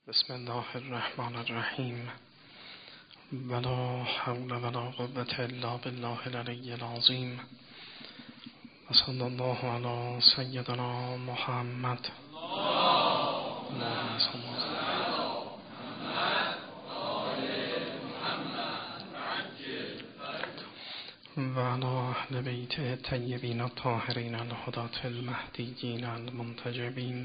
بسم الله الرحمن الرحیم ولا حول ولا قوة الا بالله العلی العظیم و صلی الله علی سیدنا محمد اللهم صل و علی اهل بیت الطیبین الطاهرین الهداة المهدیین المنتجبین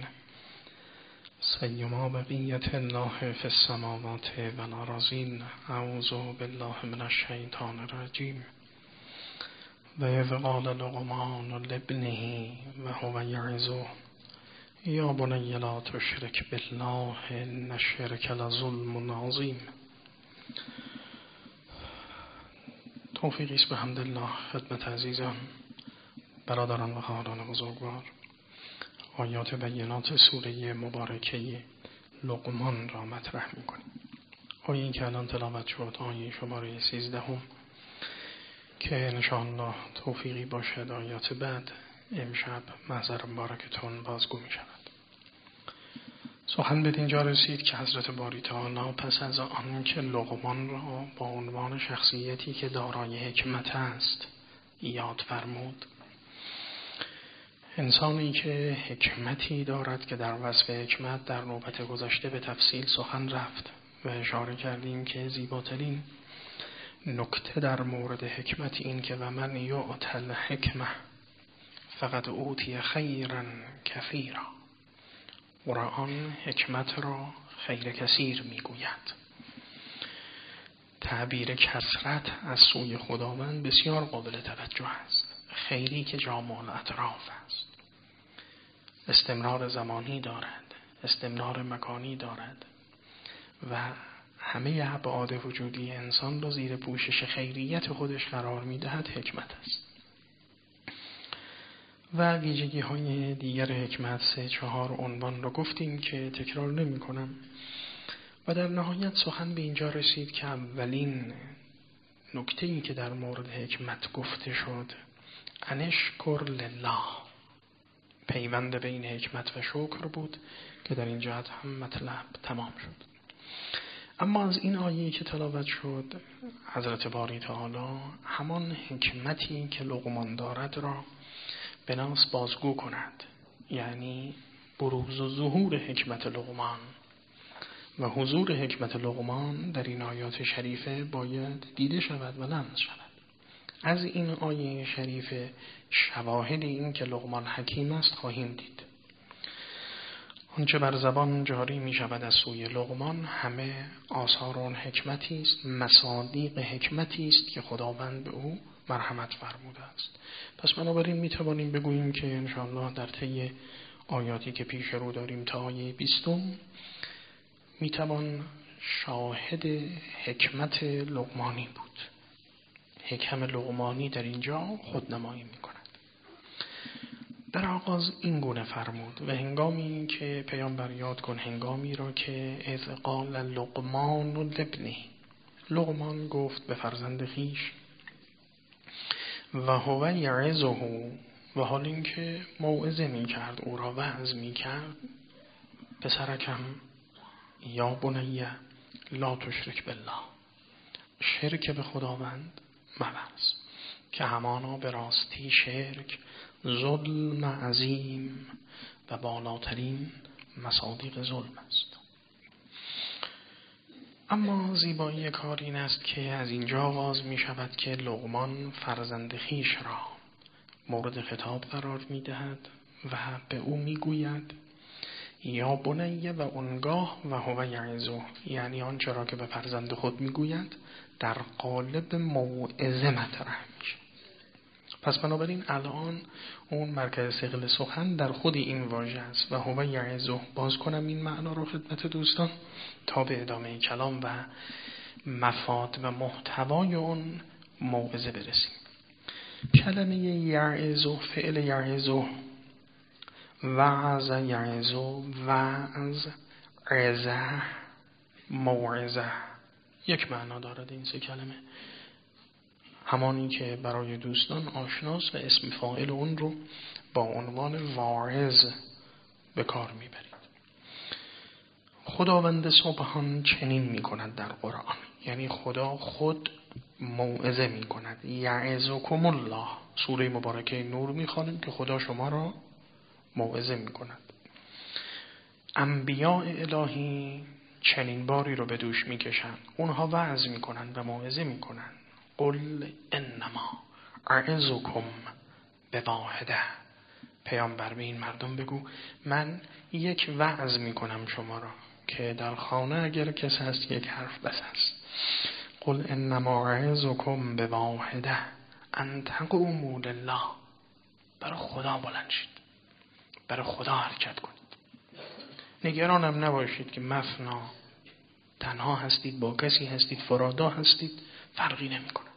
سیما بقیت الله فی السماوات و الارضین. اعوذ بالله من الشیطان الرجیم. و اذ قال لقمان لابنه و هو یعظه یا بنی لا تشرک بالله ان الشرک لظلم عظیم. توفیقی است به حمدالله خدمت عزیزان، برادران و خواهران بزرگوار. آیات بینات سوره مبارکه لقمان را مطرح می‌کنیم. آیه این که الان تلاوت شد آیه شماره 13 که انشاءالله توفیقی باشد آیات بعد امشب محضر مبارکتون بازگو می شود. سخن به اینجا رسید که حضرت باری تعالی پس از آن که لقمان را با عنوان شخصیتی که دارای حکمت است یاد فرمود، انسانی که حکمتی دارد که در وصف حکمت در نوبت گذشته به تفصیل سخن رفت و اشاره کردیم که زیباترین نکته در مورد حکمت این که و من یؤت الحکمه فقد اوتی خیرا کثیرا. قرآن حکمت را خیر کثیر میگوید. تعبیر کثرت از سوی خداوند بسیار قابل توجه است. خیری که جامع الاطراف است، استمرار زمانی دارد، استمرار مکانی دارد و همه ابعاد وجودی انسان را زیر پوشش خیریت خودش قرار می‌دهد. حکمت است. و ویژگی های دیگر حکمت 3-4 عنوان را گفتیم که تکرار نمی کنم و در نهایت سخن به اینجا رسید که اولین نکته‌ای که در مورد حکمت گفته شد انشکر لله، پیوند بین حکمت و شکر بود که در این جهت هم مطلب تمام شد. اما از این آیه‌ای که تلاوت شد حضرت باری تعالی همان حکمتی که لقمان دارد را بناس بازگو کند، یعنی بروز و ظهور حکمت لقمان و حضور حکمت لقمان در این آیات شریفه باید دیده شود و لمس شود. از این آیه شریفه شواهد این که لقمان حکیم است خواهیم دید. آنچه بر زبان جاری می شود از سوی لقمان همه آثار آن حکمتی است، مصادیق حکمتی است که خداوند به او مرحمت فرموده است. پس بنابراین می توانیم بگوییم که انشاءالله در طی آیاتی که پیش رو داریم تا آیه 20 می توان شاهد حکمت لقمانی بود. حکم لقمانی در اینجا خودنمایی می کند. در آغاز این گونه فرمود و هنگامی که پیامبر یاد کن هنگامی را که اذ قال لقمان لابنه، لقمان گفت به فرزند خویش و هو یعظه، و حال این که موعظه می کرد، او را وعظ می کرد، پسرکم یا بنی لا تشرک بالله، شرک به خداوند مورز که همانا به راستی شرک ظلم عظیم و بالاترین مصادیق ظلم است. اما زیبایی کار این است که از اینجا آغاز می شود که لقمان فرزند خویش را مورد خطاب قرار می دهد و به او می گوید یا بنی، و اونگاه و هو یعظه، یعنی آنچه را که به فرزند خود می گوید در قالب موعظه مطرح میشه. پس بنابراین الان اون مرکز ثقل سخن در خود این واژه است و هو یعظه. باز کنم این معنا رو خدمت دوستان تا به ادامه کلام و مفاد و محتوای اون موعظه برسیم. کلمه یعظه، فعل یعظه، وعظ یعظه، وعظ، عظه، موعظه، یک معنا دارد این سه کلمه. همانی که برای دوستان آشناست و اسم فاعل اون رو با عنوان واعظ به کار میبرید. خداوند سبحان چنین می کند در قرآن، یعنی خدا خود موعظه می کند. یعظکم الله، سوره مبارکه نور می خوانیم که خدا شما را موعظه می کند. انبیاء الهی چنین باری رو به دوش می کشن، اونها وعظ می کنن و موعظه می کنن. قل انما اعظکم بواحده، پیامبر به این مردم بگو من یک وعظ می کنم شما را که در خانه اگر کس هست یک حرف بس است. قل انما اعظکم بواحده ان تقوموا لله، برای خدا بلند شید، برای خدا حرکت کنید. نگرانم نباشید که مثنا تنها هستید، با کسی هستید، فرادا هستید، فرقی نمی کند.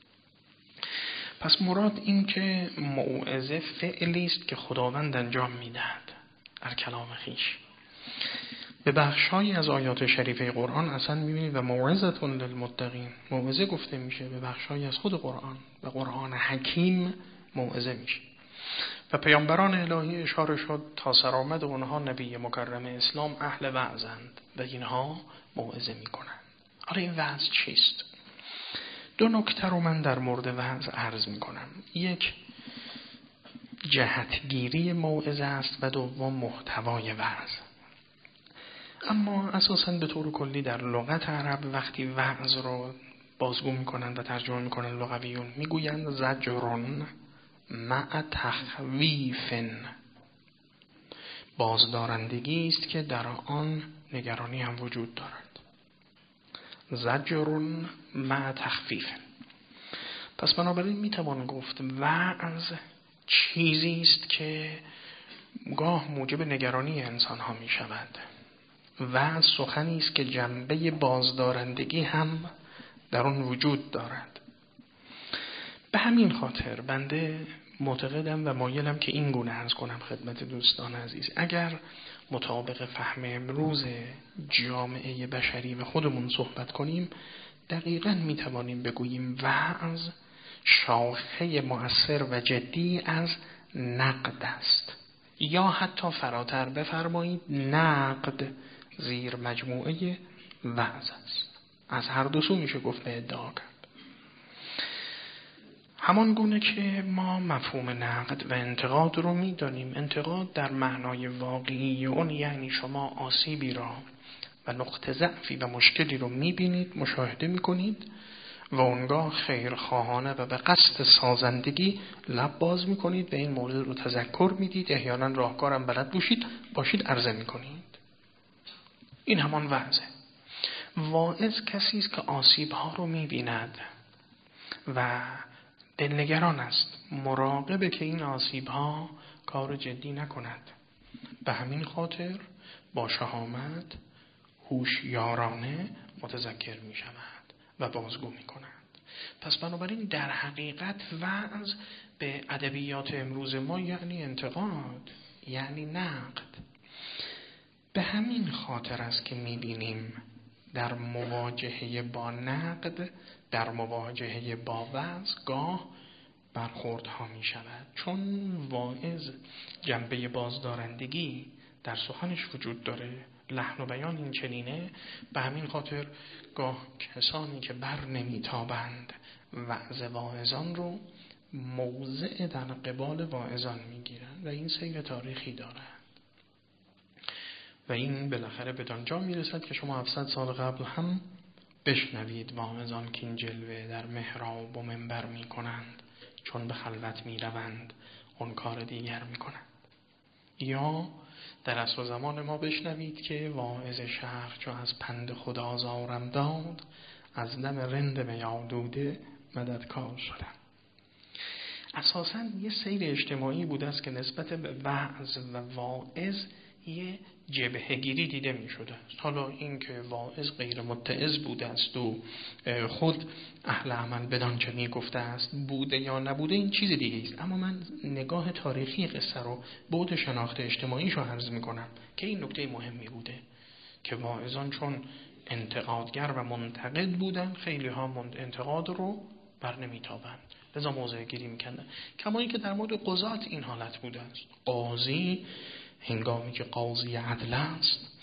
پس مراد این که موعظه فعلی است که خداوند انجام می‌دهد در کلام خویش. به بخش‌هایی از آیات شریفه قرآن اصلا می‌بینید و موعظة للمتقین موعظه گفته میشه، به بخش‌هایی از خود قرآن و قرآن حکیم موعظه میشه. و پیامبران الهی اشاره شد تا سرآمد اونها نبی مکرم اسلام اهل وعظند و اینها موعظه میکنند. حالا این وعظ چیست؟ دو نکته رو من در مورد وعظ عرض میکنم. یک، جهتگیری موعظه است و دوم محتوای وعظ. اما اساساً به طور کلی در لغت عرب وقتی وعظ رو بازگو میکنند و ترجمه میکنند لغویون میگویند زجرون مع تخویف، بازدارندگی است که در آن نگرانی هم وجود دارد. زجرون مع تخفیف. پس بنابراین میتوان گفت وعظ چیزی است که گاه موجب نگرانی انسان ها می شود. وعظ سخنی است که جنبه بازدارندگی هم در آن وجود دارد. به همین خاطر بنده معتقدم و مایلم که این گونه عرض کنم خدمت دوستان عزیز، اگر مطابق فهم امروز جامعه بشری و خودمون صحبت کنیم، دقیقاً میتوانیم بگوییم وعظ شاخه مؤثر و جدی از نقد است، یا حتی فراتر بفرمایید نقد زیر مجموعه وعظ است. از هر دو سو میشه گفت به ادعا کرد. همان گونه که ما مفهوم نقد و انتقاد رو میدانیم، انتقاد در معنای واقعی اون یعنی شما آسیبی را و نقطه ضعفی و مشکلی رو میبینید، مشاهده میکنید و اونگاه خیرخواهانه و به قصد سازندگی لب باز میکنید و این مورد رو تذکر میدید، احیانا راهکارم بلد باشید عرضه میکنید. این همان وعظه. واعظ کسی است که آسیب‌ها رو می‌بیند و دلنگران است، مراقبه که این آسیب‌ها کار جدی نکند. به همین خاطر با شهامت هوشیارانه متذکر می‌شود و بازگو می‌کند. پس بنابراین در حقیقت وعظ به ادبیات امروز ما یعنی انتقاد، یعنی نقد. به همین خاطر است که می‌بینیم در مواجهه با نقد، در مواجهه با وعظ گاه برخوردها می شود، چون واعظ جنبه بازدارندگی در سخنش وجود داره، لحن و بیان این چنینه. به همین خاطر گاه کسانی که بر نمیتابند وعظ واعظان رو موضع در قبال واعظان می گیرند و این سیر تاریخی دارد و این بالاخره به آنجا میرسد که شما 700 سال قبل هم بشنوید واعظان که این جلوه در محراب و منبر می کنند، چون به خلوت می روند اون کار دیگر می کنند. یا در عصر زمان ما بشنوید که واعظ شهر چو از پند خدا زارم داد، از دم رند میادوده مددکار شدم. اساساً یه سیر اجتماعی بوده است که نسبت به وعظ و واعظ یه جبهه‌گیری دیده می شده است. حالا این که واعظ غیر متعظ بوده است و خود اهل عمل بدان چه می گفته است بوده یا نبوده این چیز دیگه است، اما من نگاه تاریخی قصه رو بعد شناخت اجتماعیشو عرض می کنم که این نکته مهمی بوده که واعظان چون انتقادگر و منتقد بودن، خیلی ها انتقاد رو بر نمی تابند، لذا موضع گیری می کندن. کما این که در مورد قضات این حالت بوده است. قاضی هنگامی که قاضی عدل است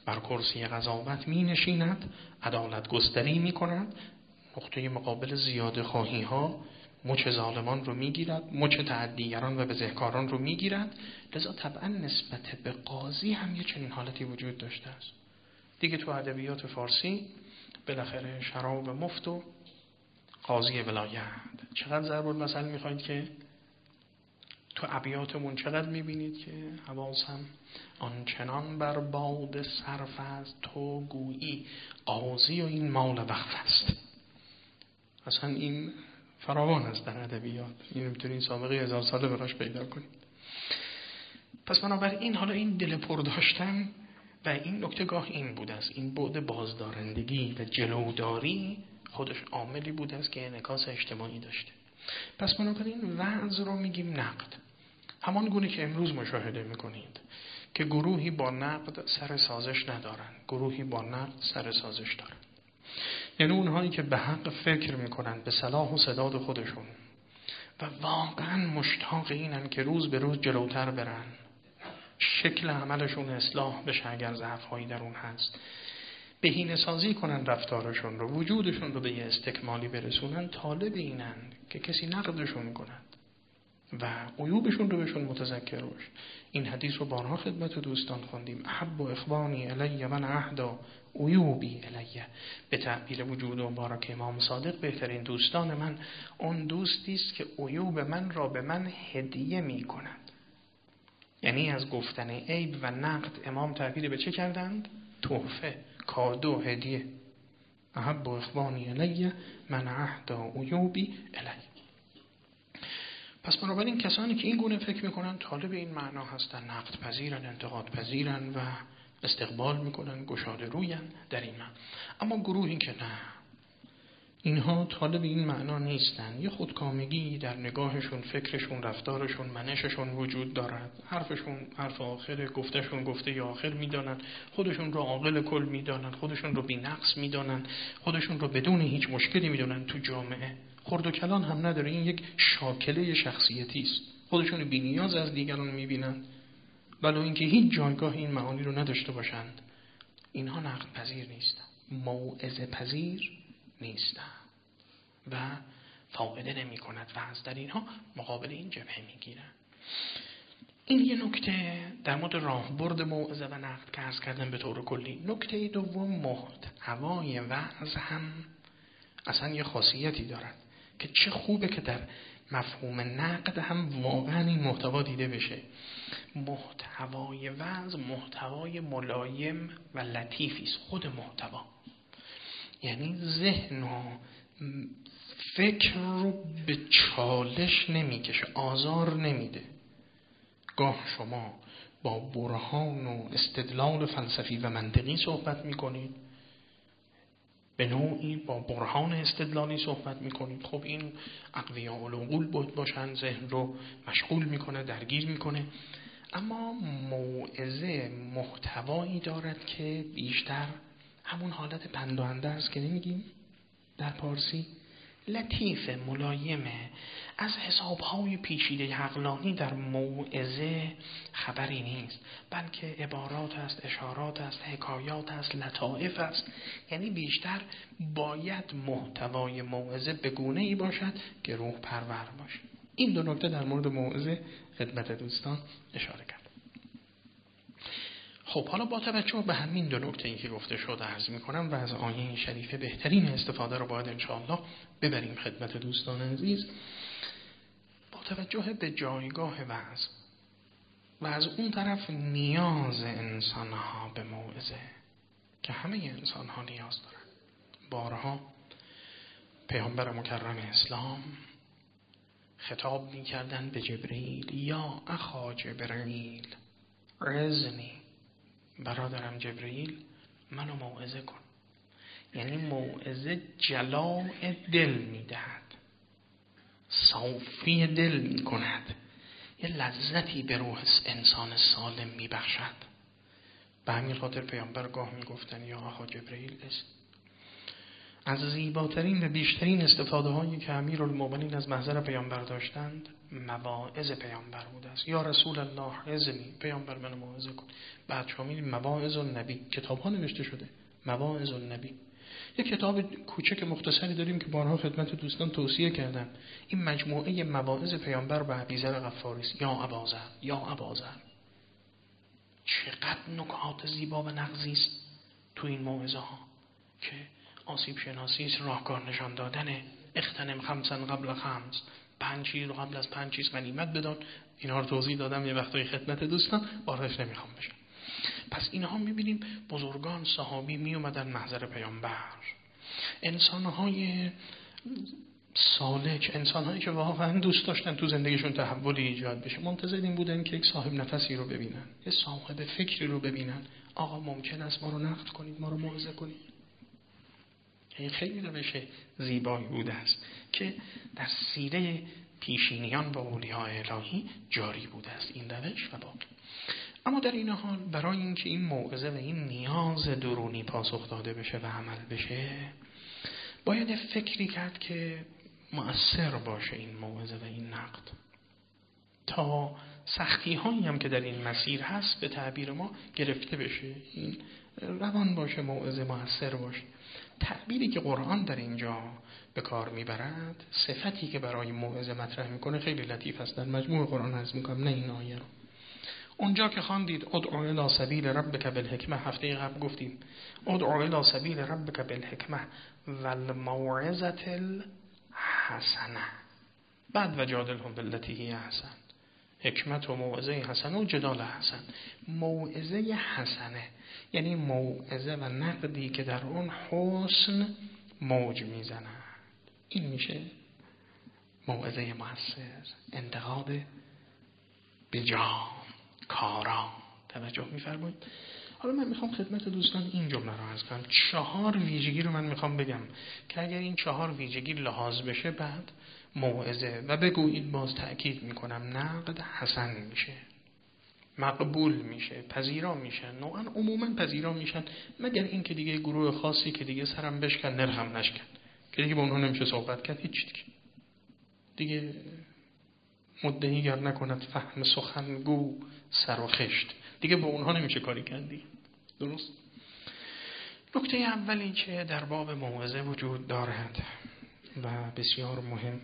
بر کرسی قضاوت می نشیند، عدالت گستری می کند، نقطه مقابل زیاده خواهی ها مچ ظالمان رو می گیرد، مچ تعدیگران و بزهکاران رو می گیرد. لذا طبعا نسبت به قاضی هم یه چنین حالتی وجود داشته است. دیگه تو ادبیات فارسی بالاخره شراب مفت و قاضی ولایت. چقدر ضرب المثل میخواید که تو ابیاتمون چقدر میبینید که حواسم آنچنان بر باد صرف است تو گویی قاضی و این مال وقف است. اصلا این فراوان است در ادبیات، این میتونید سابقه 1000 ساله براش پیدا کنید. پس بنابراین حالا این دل پر داشتن و این نکته گاه این بود است، این بعد بازدارندگی و جلوداری خودش عاملی بود است که انعکاس اجتماعی داشته. پس بنابراین وعظ رو میگیم نقد، همان گونه که امروز مشاهده میکنید که گروهی با نقد سر سازش ندارن، گروهی با نقد سر سازش دارن. یعنی اونهایی که به حق فکر میکنن به صلاح و سداد خودشون و واقعا مشتاق اینن که روز به روز جلوتر برن، شکل عملشون اصلاح بشه اگر ضعف‌هایی در اون هست، بهینه سازی کنن رفتارشون رو، وجودشون رو به یه استکمالی برسونن، طالب اینن که کسی نقدشون کند و عیوبشون رو بهشون متذکر باشه. این حدیث رو بارها خدمت دوستان خوندیم: احب و اخوانی الی من اهدا عیوبی الی. به تعبیر وجود و مبارک امام صادق بهترین دوستان من اون دوستی است که عیوب من را به من هدیه می کند. یعنی از گفتن عیب و نقد امام تعبیر به چه کردند؟ تحفه، کادو، هدیه. احب و اخوانی الی من اهدا عیوبی الی. پس بنابراین کسانی که این گونه فکر میکنن طالب این معنا هستن، نقد پذیرن، انتقاد پذیرن و استقبال میکنن، گشاده روین در این معنا. اما گروهی که نه، اینها طالب این معنا نیستن، یه خودکامگی در نگاهشون، فکرشون، رفتارشون، منششون وجود دارد، حرفشون حرف آخر، گفتشون گفته آخر میدانن، خودشون رو عاقل کل میدانن، خودشون رو بی نقص میدانن، خودشون رو بدون هیچ مشکلی میدونن تو جامعه، خرد و کلان هم نداره. این یک شاکله شخصیتی است، خودشون بی نیاز از دیگران میبینن، ولو اینکه هیچ جایگاه این معانی رو نداشته باشند. اینها نقد پذیر نیستن، موعظه پذیر نیستن و فایده نمی کند و از در اینها مقابل این جبهه می گیرن. این یه نکته در مورد راهبرد موعظه و نقد که عرض کردم به طور کلی. نکته دوم، محتوای وعظ هم اصلا یه خاصیتی دارد که چه خوبه که در مفهوم نقد هم واقعا این محتوا دیده بشه. محتوای وعظ محتوای ملایم و لطیفی است. خود محتوا یعنی ذهن و فکر رو به چالش نمیکشه، آزار نمیده. گاه شما با برهان و استدلال فلسفی و منطقی صحبت میکنید، به نوعی با برهان استدلالی صحبت میکنید. خب این اقویاء العقول باشن، ذهن رو مشغول میکنه، درگیر میکنه. اما موعظه محتوایی دارد که بیشتر همون حالت پند و اندرز که نمیگیم در پارسی، لطیفه، ملایمه. از حسابهای پیچیده عقلانی در موعظه خبری نیست، بلکه عبارات است، اشارات است، حکایات است، لطائف است. یعنی بیشتر باید محتوای موعظه به گونه‌ای باشد که روح پرور باشه. این دو نکته در مورد موعظه خدمت دوستان اشاره کرد. خب حالا با توجه به همین دو نکته این که گفته شد عرض می‌کنم و از آیه شریفه بهترین استفاده رو باید انشاءالله ببریم خدمت دوستان عزیز. با توجه به جایگاه وعظ و از اون طرف نیاز انسان‌ها به موعظه که همه انسان‌ها نیاز دارن. بارها پیامبر مکرم اسلام خطاب می‌کردند به جبرئیل: یا اخا جبرئیل عظنی، برادرم جبرئیل منو موعظه کن. یعنی موعظه جلاء دل میدهد، صافی دل میکند، یه لذتی به روح انسان سالم میبخشد. به همین خاطر پیامبر گاه میگفتن یا اخا جبرئیل است. از زیباترین و بیشترین استفاده هایی که امیرالمومنین از محضر پیامبر داشتند مواعظ پیامبر بوده است. یا رسول الله عظنی، پیامبر من موعظه کن. بعد شما می‌بینید مواعظ النبی، کتاب ها نوشته شده مواعظ النبی. یک کتاب کوچک مختصری داریم که بارها خدمت دوستان توصیه کردم. این مجموعه مواعظ پیامبر به ابیذر غفاری است. یا ابازر، یا ابازر، چقدر نکات زیبا و نغزی است تو این موعظه ها که آسیب شناسی است، راهکار نشان دادن، اغتنم خمسا قبل خمس، 5 چیز رو قبل از 5 چیز غنیمت بدان. اینها رو توضیح دادم یه وقتایی خدمت دوستان، واردش نمیخوام بشم. پس اینها میبینیم بزرگان صحابی میومدن محضر پیامبر، انسانهای سالک، انسانهایی که واقعا دوست داشتن تو زندگیشون تحولی ایجاد بشه، منتظر این بودن که یک صاحب نفسی رو ببینن، یه صاحب فکری رو ببینن. آقا ممکن است ما رو نقد کنید، ما رو موعظه کنید. این خیلی روش زیبایی بوده است که در سیره پیشینیان با اولیاء الهی جاری بوده است این روش و باقی. اما در این حال برای اینکه این موعظه و این نیاز درونی پاسخ داده بشه و عمل بشه، باید فکری کرد که مؤثر باشه این موعظه و این نقد، تا سختی هایی هم که در این مسیر هست به تعبیر ما گرفته بشه، این روان باشه، موعظه مؤثر باشه. تعبیری که قرآن در اینجا به کار میبرد، صفتی که برای موعظه مطرح میکنه خیلی لطیف است. در مجموع قرآن عرض میکنم، نه این آیه رو. اونجا که خواندید ادعو الی سبیل ربک بالحکمه، هفته قبل گفتیم ادعو الی سبیل ربک بالحکمه والموعظه الحسنه، بعد وجادلهم بالتی هی احسن، حکمت و موعظه حسنه و جدال حسن. موعظه حسنه یعنی موعظه و نقدی که در اون حسن موج میزنه، این میشه موعظه مؤثر، انتقاد بجا، کارا. توجه میفرمایید؟ حالا من میخوام خدمت دوستان این جمله رو عرض کنم. 4 ویژگی رو من میخوام بگم که اگر این 4 ویژگی لحاظ بشه، بعد موعظه و بگویید، باز تأکید میکنم، نقد حسن میشه، مقبول میشه، پذیرا میشن، نوعا عموما پذیرا میشن، مگر این که دیگه گروه خاصی که دیگه سرم بشکن نرهم نشکن، که دیگه با اونها نمیشه صحبت کرد، هیچ دیگه مدعی گر نکند فهم سخنگو سر و خشت، دیگه با اونها نمیشه کاری کردی. درست؟ نکته اولی که در باب موعظه وجود دارد و بسیار مهم،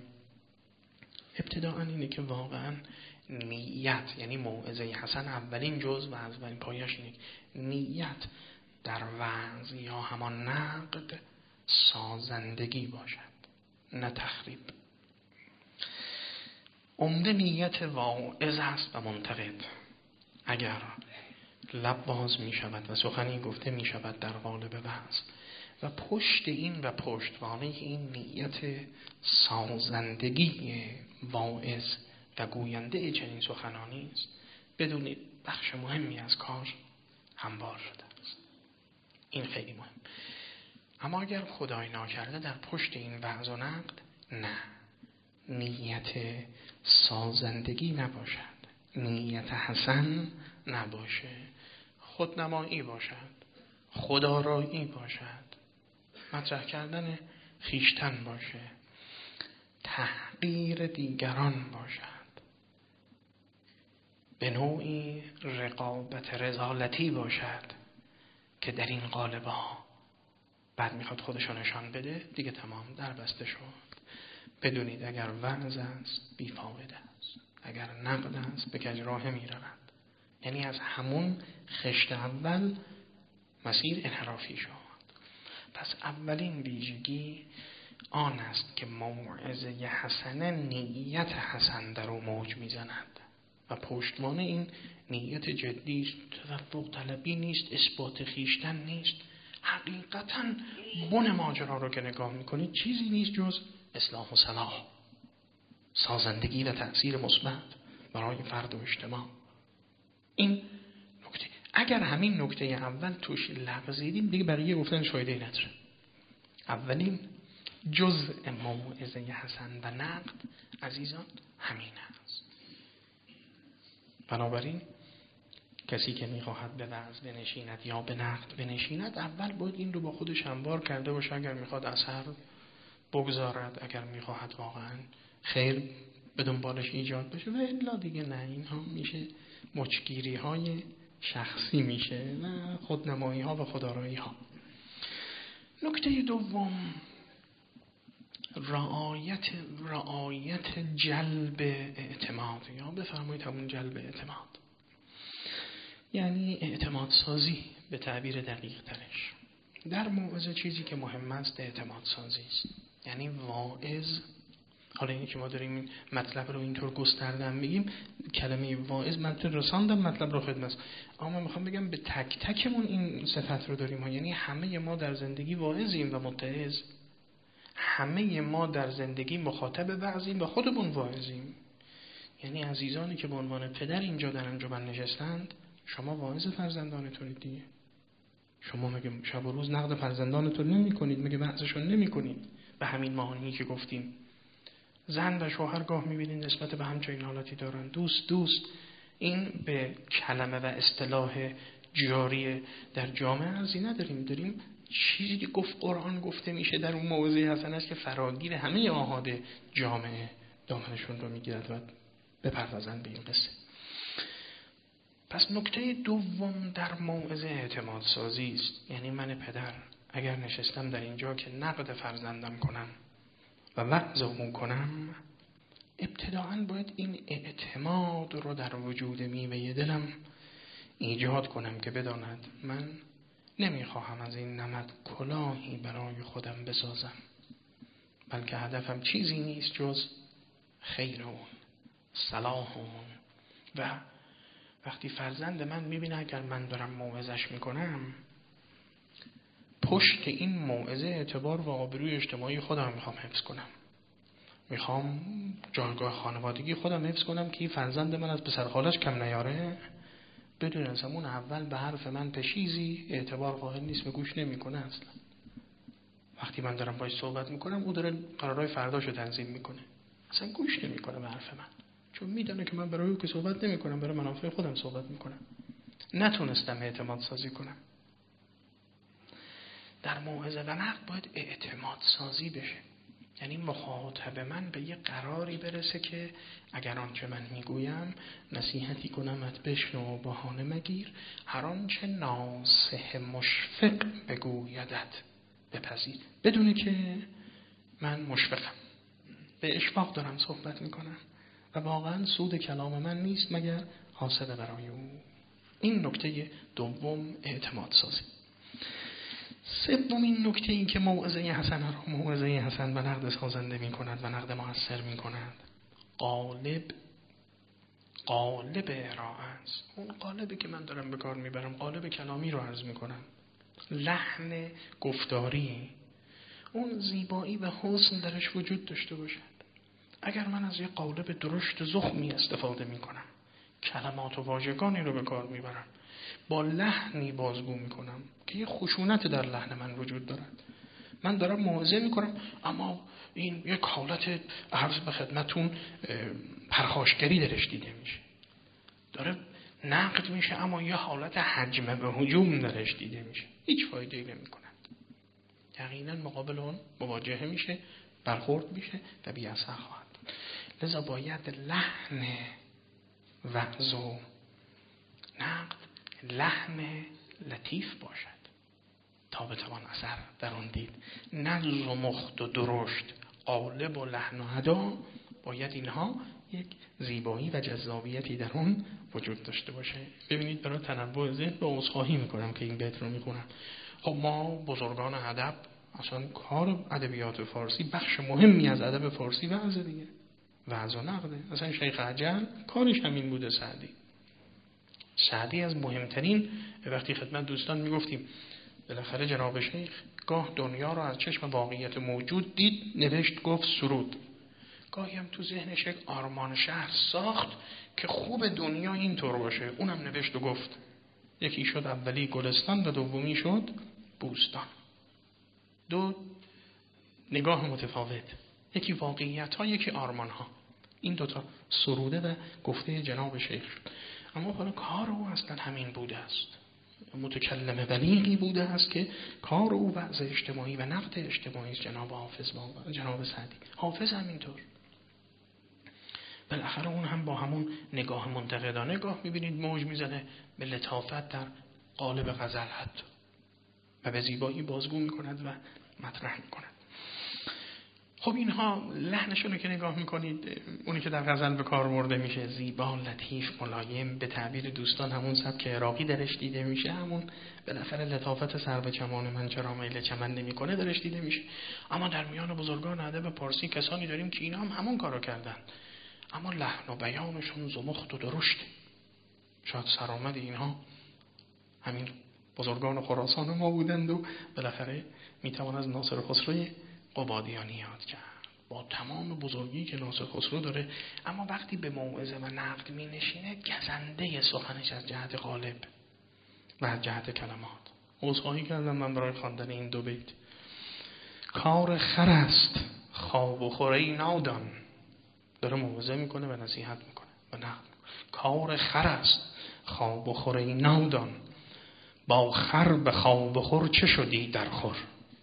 ابتداءً اینه که واقعاً نیت، یعنی موعظه حسن اولین جزء و اولین پایش اینه نیت در وعظ یا همان نقد سازندگی باشد، نه تخریب. عمده نیت واعظ است و منتقد. اگر لب باز می شود و سخنی گفته می شود در قالب وعظ و پشت این و پشتوانه این نیت سازندگی واعظ و گوینده چنین سخنانی است، بدونید بخش مهمی از کار هموار شده است. این خیلی مهم. اما اگر خدای ناکرده در پشت این وعظ و نقد نه، نیت سازندگی نباشد، نیت حسن نباشه، خودنمایی باشد، خودآرایی باشد، مطرح کردن خیشتن باشه، تحقیر دیگران باشد، به نوعی رقابت رذالتی باشد که در این قالب‌ها بعد میخواد خودشو نشان بده، دیگه تمام در بسته شد. بدونید اگر وعظ است بیفایده است، اگر نقد است به کج راه میرود، یعنی از همون خشت اول مسیر انحرافی شد. پس اولین ویژگی آن است که موعظه حسنه نیت حسن در او موج میزند و پشتوانه این نیت جدی است، توفق طلبی نیست، اثبات خیشتن نیست. حقیقتاً بن ماجرا رو که نگاه میکنید چیزی نیست جز اصلاح و صلاح، سازندگی و تأثیر مثبت برای فرد و اجتماع. این نکته، اگر همین نکته اول توش لغزیدیم دیگه بقیه گفتن شایده نداره. اولین جزء موعظه حسن و نقد عزیزان همین است. بنابراین کسی که میخواهد به وعظ بنشیند یا به نقد بنشیند اول باید این رو با خودش هموار کرده باشه، اگر میخواد اثر بگذارد، اگر میخواهد واقعا خیر به دنبالش ایجاد بشه، و الا دیگه نه، اینها میشه مچگیری های شخصی میشه و خودنمایی ها و خودآرایی ها. نکته دوم، رعایت جلب اعتماد، یا بفرمایید همون جلب اعتماد، یعنی اعتماد سازی به تعبیر دقیق ترش. در موعظه چیزی که مهم است اعتماد سازی است. یعنی واعظ، حالا اینی که ما داریم این مطلب رو اینطور گستردن میگیم، کلمه واعظ مطلب رساندم، مطلب رو خدمت، اما من میخوام بگم به تک تکمون این صفت رو داریم. یعنی همه ما در زندگی واعظیم و متعظ، همه ما در زندگی مخاطب وعظیم و خودمون واعظیم. یعنی عزیزانی که به عنوان پدر اینجا در انجمن نشستند، شما واعظ فرزندانتونید دیگه. شما مگه شب و روز نقد فرزندانتون نمی کنید؟ مگه وعظشون نمی کنید؟ به همین معانی که گفتیم. زن و شوهر گاه می‌بینید نسبت به همچین حالاتی دارن، دوست. این به کلمه و اصطلاح جاری در جامعه ارزی نداریم. داریم چیزی که گفت قرآن گفته میشه در اون موضوع حسن است که فراگیر همه آحاد جامعه دامنشون رو میگیرد و بپردازن به این قصه. پس نکته دوم در موعظه اعتماد سازی است. یعنی من پدر اگر نشستم در اینجا که نقد فرزندم کنم و وعظ او کنم، ابتداعاً باید این اعتماد رو در وجود میوه دلم ایجاد کنم که بداند من نمیخواهم از این نمد کلاهی برای خودم بسازم، بلکه هدفم چیزی نیست جز خیر اون، صلاح اون. و وقتی فرزند من میبینه اگر من دارم موعظش میکنم، پشت این موعظه اعتبار و آبروی اجتماعی خودم میخوام حفظ کنم، میخوام جایگاه خانوادگی خودم حفظ کنم که فرزند من از پسر خالش کم نیاره، بدون از همون اول به حرف من پشیزی اعتبار قائل نیست و گوش نمیکنه اصلا. وقتی من دارم باهاش صحبت میکنم، او داره قرارهای فرداشو تنظیم میکنه، اصلا گوش نمیکنه به حرف من، چون میدونه که من برای او که صحبت نمیکنم، برای منافع خودم صحبت میکنم. نتونستم اعتماد سازی کنم. در موعظه و نقد باید اعتماد سازی بشه. یعنی مخاطب من به یه قراری برسه که اگر آنچه من میگویم نصیحتی کنمت بشنو و بهانه مگیر، هر آنچه ناصح مشفق بگویدت بپذیر. بدونه که من مشفقم، به اشفاق دارم صحبت میکنم و واقعا سود کلام من نیست مگر حاصل برای او. این نکته دوم، اعتماد سازی. سومین نکته این که موعظه حسن و نقد سازنده می کند و نقد مؤثر می کند قالب ارائه است. اون قالبی که من دارم به کار میبرم، قالب کلامی رو عرض می کنم، لحن گفتاری، اون زیبایی و حسن درش وجود داشته باشد. اگر من از یه قالب درشت زخمی استفاده می کنم، کلمات و واژگانی رو به کار میبرم، با لحنی بازگو میکنم که یه خشونت در لحن من وجود دارد، من دارم موعظه میکنم اما این یک حالت عرض به خدمتون پرخاشگری درش دیده میشه، داره نقد میشه اما یه حالت هجمه به هجوم درش دیده میشه، هیچ فایده‌ای نمیکنه. یقینا مقابل اون مواجهه میشه، برخورد میشه و بی اثر خواهد. لذا باید لحن وعظ و نقد لحن لطیف باشد تا بتوان اثر در آن دید. نه زمخت و درشت، قالب و لحن و ادا، باید اینها یک زیبایی و جذابیتی در اون وجود داشته باشه. ببینید برای تنوع ذهن با عذرخواهی میکنم که این بیت رو میخونم. خب ما بزرگان ادب، اصلا کار ادبیات فارسی بخش مهمی از ادب فارسی وعظ دیگه، وعظ و نقده. اصلا شیخ عجل کارش همین بوده. سعدی از مهمترین، وقتی خدمت دوستان میگفتیم بالاخره جناب شیخ گاه دنیا رو از چشم واقعیت موجود دید، نوشت گفت سرود. گاهی هم تو ذهنش یک آرمان شهر ساخت که خوب دنیا اینطور باشه، اونم نوشت و گفت. یکی شد اولی گلستان و دومی شد بوستان. دو نگاه متفاوت، یکی واقعیت ها، یکی آرمان ها. این دوتا سروده و گفته جناب شیخ شد. اما حالا کار او اصلا همین بوده است. متکلم بلیغی بوده است که کار او وضع اجتماعی و نقد اجتماعی است. جناب سعدی حافظ همینطور. بالاخره اون هم با همون نگاه منتقدانه نگاه می‌بینید موج میزنه به لطافت در قالب غزل حتی و به زیبایی بازگو می‌کند و مطرح می‌کند. خب اینها لحنشون رو که نگاه میکنید، اونی که در غزل به کار برده میشه زیبا، لطیف، ملایم، به تعبیر دوستان همون سبک عراقی درش دیده میشه، همون بالاخره لطافت سر به چمان من چرا میل چمن نمیکنه درش دیده میشه. اما در میان بزرگان ادب پارسی کسانی داریم که اینا هم همون کارو کردن، اما لحن و بیانشون زمخت و درشته. شاید سرآمد اینها همین بزرگان خراسان ما بودند و بالاخره میتوان از ناصر خسروی قبادیانی یاد کرد با تمام بزرگی که ناصر خسرو داره. اما وقتی به موعظه و نقد می نشینه گزنده سخنش از جهت قالب و از جهت کلمات. عذرخواهی کردم من برای خواندن این دو بیت. کار خر است خواب و خوری نادان، داره موعظه میکنه و نصیحت میکنه و نقد. کار خر است خواب و خوری نادان، با خر به خواب و خور چه شدی در خور.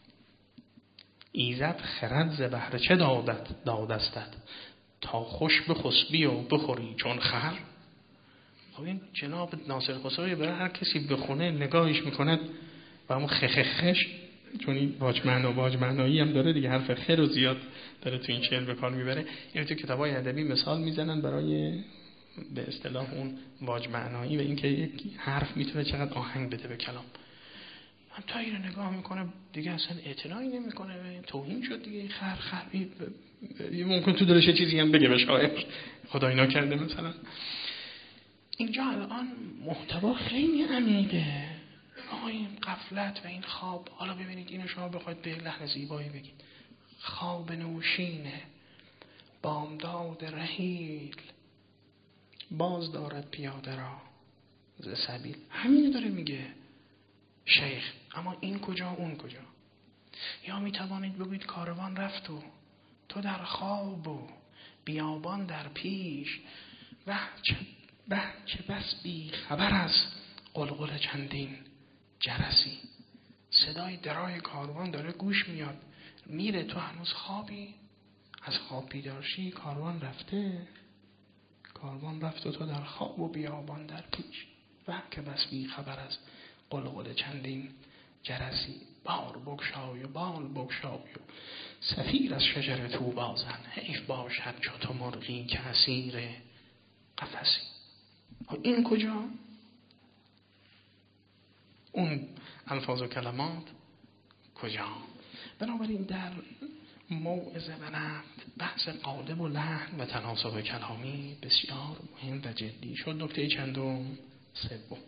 ایزد خرد ز بهر چه دادستت، تا خوش بخسبی و بخوری چون خر. خب این جناب ناصر خسروی برای هر کسی بخونه نگاهش میکند و همون خخخش، چون این واجمعنایی هم داره دیگه، حرف خ رو زیاد داره تو این شعر به کار میبره. این تو کتابای ادبی مثال میزنن برای به اصطلاح اون واجمعنایی و اینکه یک حرف میتونه چقدر آهنگ بده به کلام. هم تا این رو نگاه میکنه دیگه اصلا اعتنایی نمیکنه، توهین شد دیگه. خر ممکن تو دلش چیزی هم بگه به شاعر، خدا اینا کرده مثلا. اینجا الان محتوا خیلی عمیقه. این غفلت و این خواب، حالا ببینید اینو شما بخواید به لحن زیبایی بگید. خواب نوشینه بامداد رحیل، باز دارد پیاده را ز سبیل. همینو داره میگه شیخ. اما این کجا اون کجا؟ یا میتوانید بگویید کاروان رفت و تو در خواب و بیابان در پیش، چه بس بی خبر است قلقل چندین جرسی. صدای درای کاروان داره گوش میاد، میره تو هنوز خوابی؟ از خواب بیدارشی کاروان رفت و تو در خواب و بیابان در پیش. که بس بی خبر است قلقل چندین جرسی. بار بگشای و بال بگشای و صفیر از شجر طوبی زن. حیف باشد چو تو مرغی که اسیر قفسی. این کجا؟ اون الفاظ و کلمات کجا؟ بنابراین در موعظه و نقد بحث قالب و لحن و تناسب کلامی بسیار مهم و جدی شد. نکته چندم؟ سوم.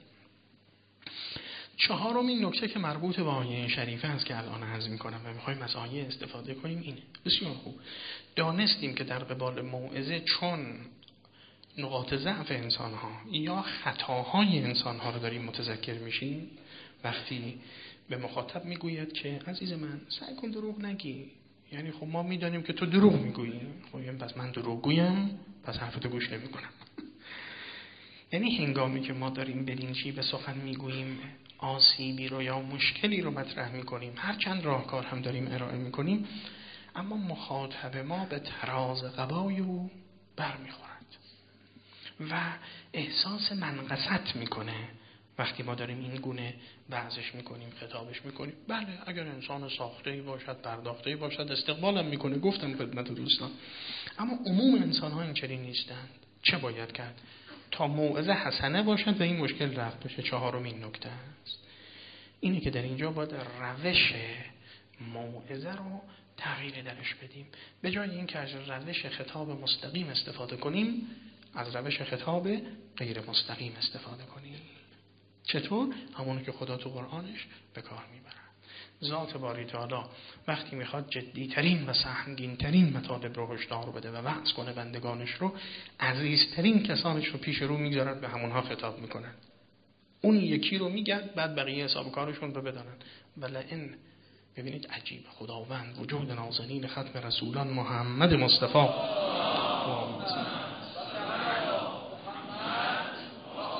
چهارمین نکته که مربوط به آیه شریفه است که الان عرض می‌کنم و می‌خوایم از آیه استفاده کنیم اینه. بسیار خوب دانستیم که در قبال موعظه چون نقاط ضعف انسان‌ها یا خطاهای انسان‌ها رو داریم متذکر میشیم، وقتی به مخاطب میگوید که عزیز من سعی کن دروغ نگی، یعنی خب ما میدانیم که تو دروغ میگویی، خب پس من دروغ گویم، پس حرفتو گوش نمی‌کنم. یعنی هنگامی که ما داریم بدینچی به سخن میگوییم، آسیبی رو یا مشکلی رو مطرح میکنیم، هر چند راهکار هم داریم ارائه میکنیم، اما مخاطب ما به تراز قبای او برمیخورد و احساس منقصت میکنه وقتی ما داریم این گونه وعظش میکنیم، خطابش میکنیم. بله اگر انسان ساخته‌ای باشد، پرداخته‌ای باشد، استقبالم میکنه، گفتم خدمت دوستان. اما عموم انسان‌ها این چنین نیستند. چه باید کرد؟ تا موعظه حسنه باشد و این مشکل رفت بشه. چهارمین نکته است اینه که در اینجا باید روش موعظه رو تغییر درش بدیم. به جای این که از روش خطاب مستقیم استفاده کنیم، از روش خطاب غیر مستقیم استفاده کنیم. چطور؟ همون که خدا تو قرآنش به کار میبره. ذات باری تعالی وقتی میخواد جدیترین و سهمگینترین مطالب رو هشدار بده و وعظ کنه بندگانش رو، عزیزترین کسانش رو پیش رو میگذارد، به همونها خطاب میکنن. اون یکی رو میگن، بعد بقیه حساب کارشون رو بدانن. ولئن، ببینید عجیب، خداوند وجود نازنین ختم رسولان محمد مصطفی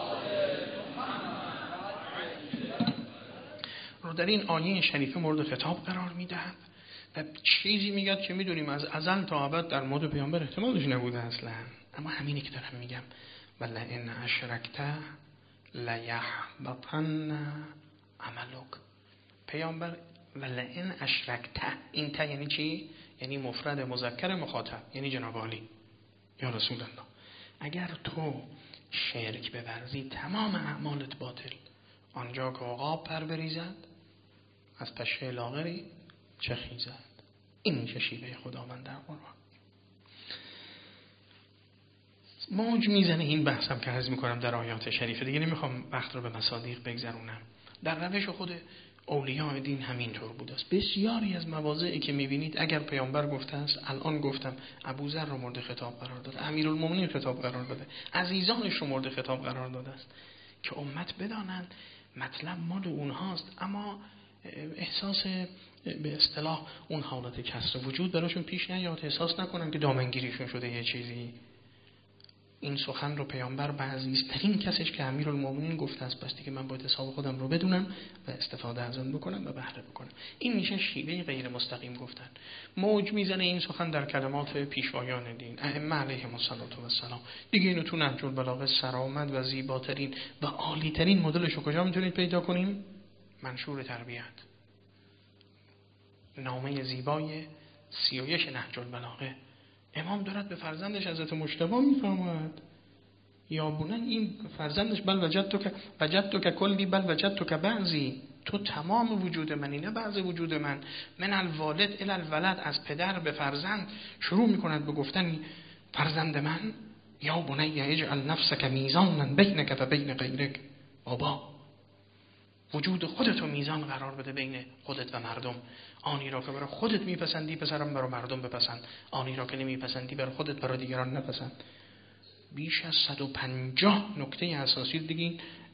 در این آیه شریفه مورد خطاب قرار میدهد و چیزی میگه که میدونیم از ازل تا ابد در مورد پیامبر احتمالش نبوده اصلا، اما همینی که دارم میگم ولئن اشرکت لیحبطن عملک. پیامبر ولئن اشرکت، این تا یعنی چی؟ یعنی مفرد مذکر مخاطب، یعنی جناب علی یا رسول الله. اگر تو شرک بورزی تمام اعمالت باطل. آنجا که عقاب پر بریزد از پشه لاغری چه خیزد. این میشه شیوه خداوند در قرآن. موج میزنه این بحثم که عرض میکنم در آیات شریفه، دیگه نمیخوام وقت رو به مصادیق بگذرونم. در روش خود اولیاء دین همینطور بوده است. بسیاری از مواضعی که میبینید اگر پیامبر گفته است، الان گفتم ابوذر رو مورد خطاب قرار داده، امیرالمومنین خطاب قرار داده، عزیزانش رو مورد خطاب قرار داده است که امت بدانند مطلب مال اونهاست، اما احساس به اصطلاح اون حالت کسر وجود براشون پیش نیاد، احساس نکنن که دامنگیریشون شده یه چیزی. این سخن رو پیامبر به عزیزترین کسش که امیرالمومنین گفته است، پس دیگه من باید حساب خودم رو بدونم و استفاده از اون بکنم و بهره بکنم. این میشه شیوه غیر مستقیم گفتن. موج میزنه این سخن در کلمات پیشوایان دین، ائمه علیهم السلام. دیگه اینو تو نهج البلاغه سرآمد و زیباترین و عالیترین مدلش رو کجا میتونید پیدا کنیم؟ منشور تربیت، نامه زیبای 31 نهج البلاغه. امام دارد به فرزندش حضرت مجتبی میفرماید یا بنی، این فرزندش بل وجدتک کلی بل وجدتک بعضی، تو تمام وجود منی نه بعض وجود من الوالد الی الولد، از پدر به فرزند شروع میکند به گفتن فرزند من. یا بنی اجعل نفسک میزانا بینک و بین غیرک، بابا وجود خودتو میزان قرار بده بین خودت و مردم. آنی را که برای خودت میپسندی پسرم برای مردم بپسند، آنی را که نمیپسندی برای خودت برای دیگران نپسند. بیش از 150 نکته اساسی دیگه.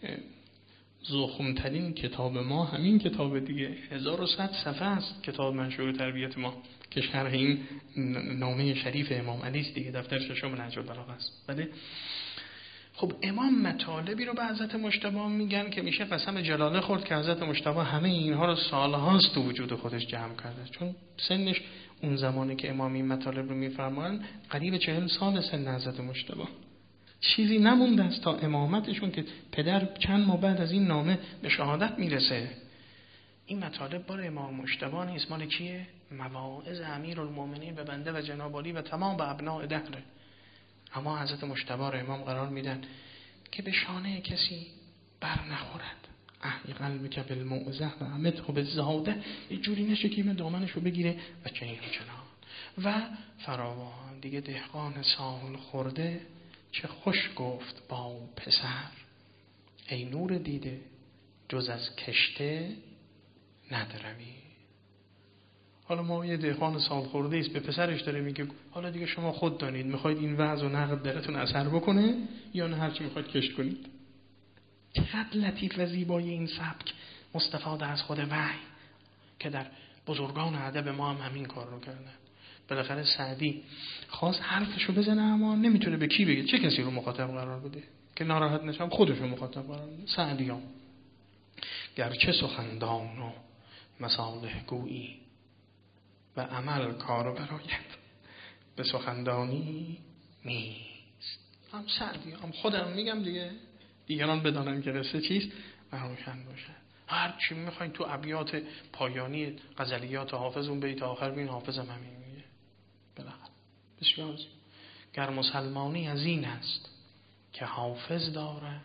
زخمترین کتاب ما همین کتاب دیگه، 1100 صفحه است کتاب منشور تربیت ما که شرح این نامه شریف امام علی است دیگه، دفتر ششم نهج البلاغه است. بله. خب امام مطالبی رو به حضرت مجتبی میگن که میشه قسم جلاله خورد که حضرت مجتبی همه اینها رو سالهاست تو وجود خودش جمع کرده، چون سنش اون زمانی که امام این مطالب رو میفرمان قریب 40 سال سن حضرت مجتبی. چیزی نمونده است تا امامتشون که پدر چند ماه بعد از این نامه به شهادت میرسه. این مطالب بار امام مجتبی نیست، مال کیه؟ مواعظ امیرالمومنین به بنده و جناب علی و تمام به ابناء دهره. اما حضرت مجتبی رو امام قرار میدن که به شانه کسی بر نخورد. احی قلب که بالموعظه و عمده بالزاده، یه جوری نشه که دامنش رو بگیره و چنین چنان. و فراوان دیگه دهقان سال خورده چه خوش گفت با پسر، ای نور دیده جز از کشته ندروی. حالا ما یه دهقان سال خورده است به پسرش داره میگه حالا دیگه شما خود دانید میخواید این وعظ و نقد درتون اثر بکنه یا نه هرچی میخواید کشت کنید. چقدر لطیف و زیبای این سبک مستفاده از خود وحی که در بزرگان ادب ما هم همین کار رو کردن. بالاخره سعدی خواست حرفشو بزنه اما نمیتونه به کی بگه، چه کسی رو مخاطب قرار بده که ناراحت نشم، خودشو مخاطب قرار بده. سعدی هم گرچه سخندان و مصالح گویی و عمل کار براید به سخندانی نیست. هم سعدی هم خودم میگم دیگه، دیگران بدانم که قصه چیست و روشن باشه. هر چی میخواین تو ابیات پایانی غزلیات حافظ اون بیت آخر ببین حافظ هم همین میگه. بالاخره بسیار گر مسلمانی از این است که حافظ دارد،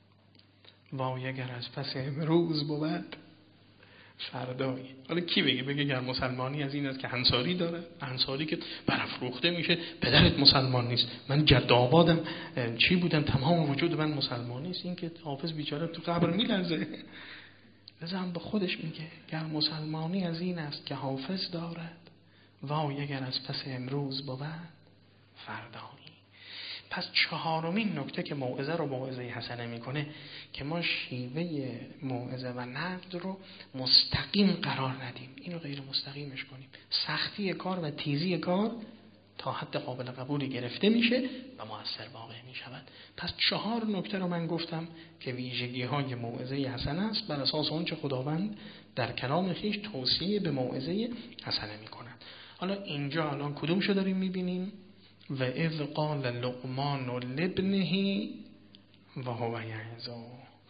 وای اگر از پس امروز بود فردایی. حالا کی بگه گر مسلمانی از این است که انصاری داره، انصاری که برافروخته میشه پدرت مسلمان نیست، من جد آبادم چی بودم تمام وجود من مسلمان نیست. این که حافظ بیچاره تو قبر میلرزه. لذا هم به خودش میگه گر مسلمانی از این است که حافظ دارد، وای اگر از پس امروز بود فردایی. پس چهارمین نکته که موعظه رو موعظه حسنه میکنه که ما شیوه موعظه و نقد رو مستقیم قرار ندیم، اینو غیر مستقیمش کنیم. سختی کار و تیزی کار تا حد قابل قبولی گرفته میشه و مؤثر واقع میشود. پس 4 نکته رو من گفتم که ویژگی های موعظه حسنه است بر اساس اون چه خداوند در کلام خویش توصیه به موعظه حسنه میکنند. حالا اینجا الان کدومشو داریم میبینیم؟ و اذ قال لقمان لابنه و هو یعظه.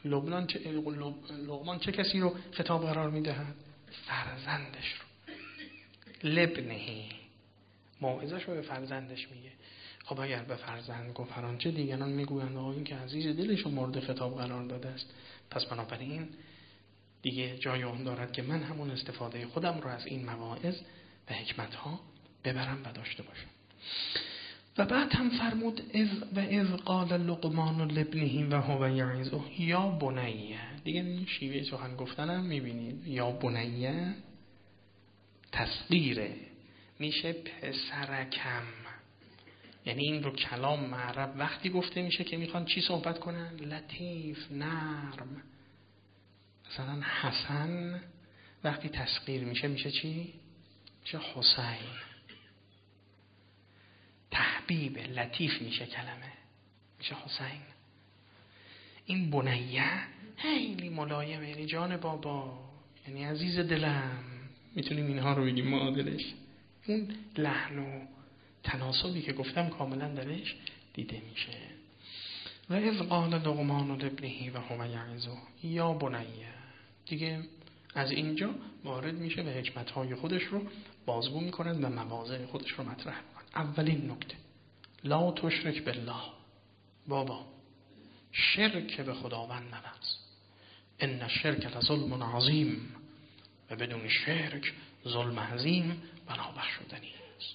لقمان چه کسی رو خطاب قرار میدهد؟ فرزندش رو. لابنه موعظه‌ش رو به فرزندش میگه. خب اگر به فرزند گفت هر آنچه دیگران میگویند آقا این که عزیز دلش رو مورد خطاب قرار داده است، پس بنابراین دیگه جای اون دارد که من همون استفاده خودم رو از این مواعظ و حکمت ها ببرم و داشته باشم. و بعد هم فرمود اذ قال لقمان لابنه و هو یعظه یا بنیه. دیگه این شیوه سخن گفتنم میبینید، یا بنیه تصغیره، میشه پسرکم. یعنی این رو کلام معرب وقتی گفته میشه که میخوان چی صحبت کنن؟ لطیف، نرم. مثلا حسن وقتی تصغیر میشه چی؟ میشه حسین. تحبیب، لطیف میشه کلمه، میشه حسین. این بنیه خیلی ملایمه، یعنی جان بابا، یعنی عزیز دلم، میتونیم اینها رو بگیم معادلش. اون لحن و تناسبی که گفتم کاملا درش دیده میشه. و اذ قال لقمان لابنه و هو یعظه یا بنیه. دیگه از اینجا وارد میشه و حکمت‌های خودش رو بازگو میکنند و مواضع خودش رو مطرح میکنند. اولین نکته، لا تشرک بالله. بابا شرک به خداوند مورز. ان الشرک لظلم عظیم. و بدون شرک ظلم عظیم بنابخشودنی است.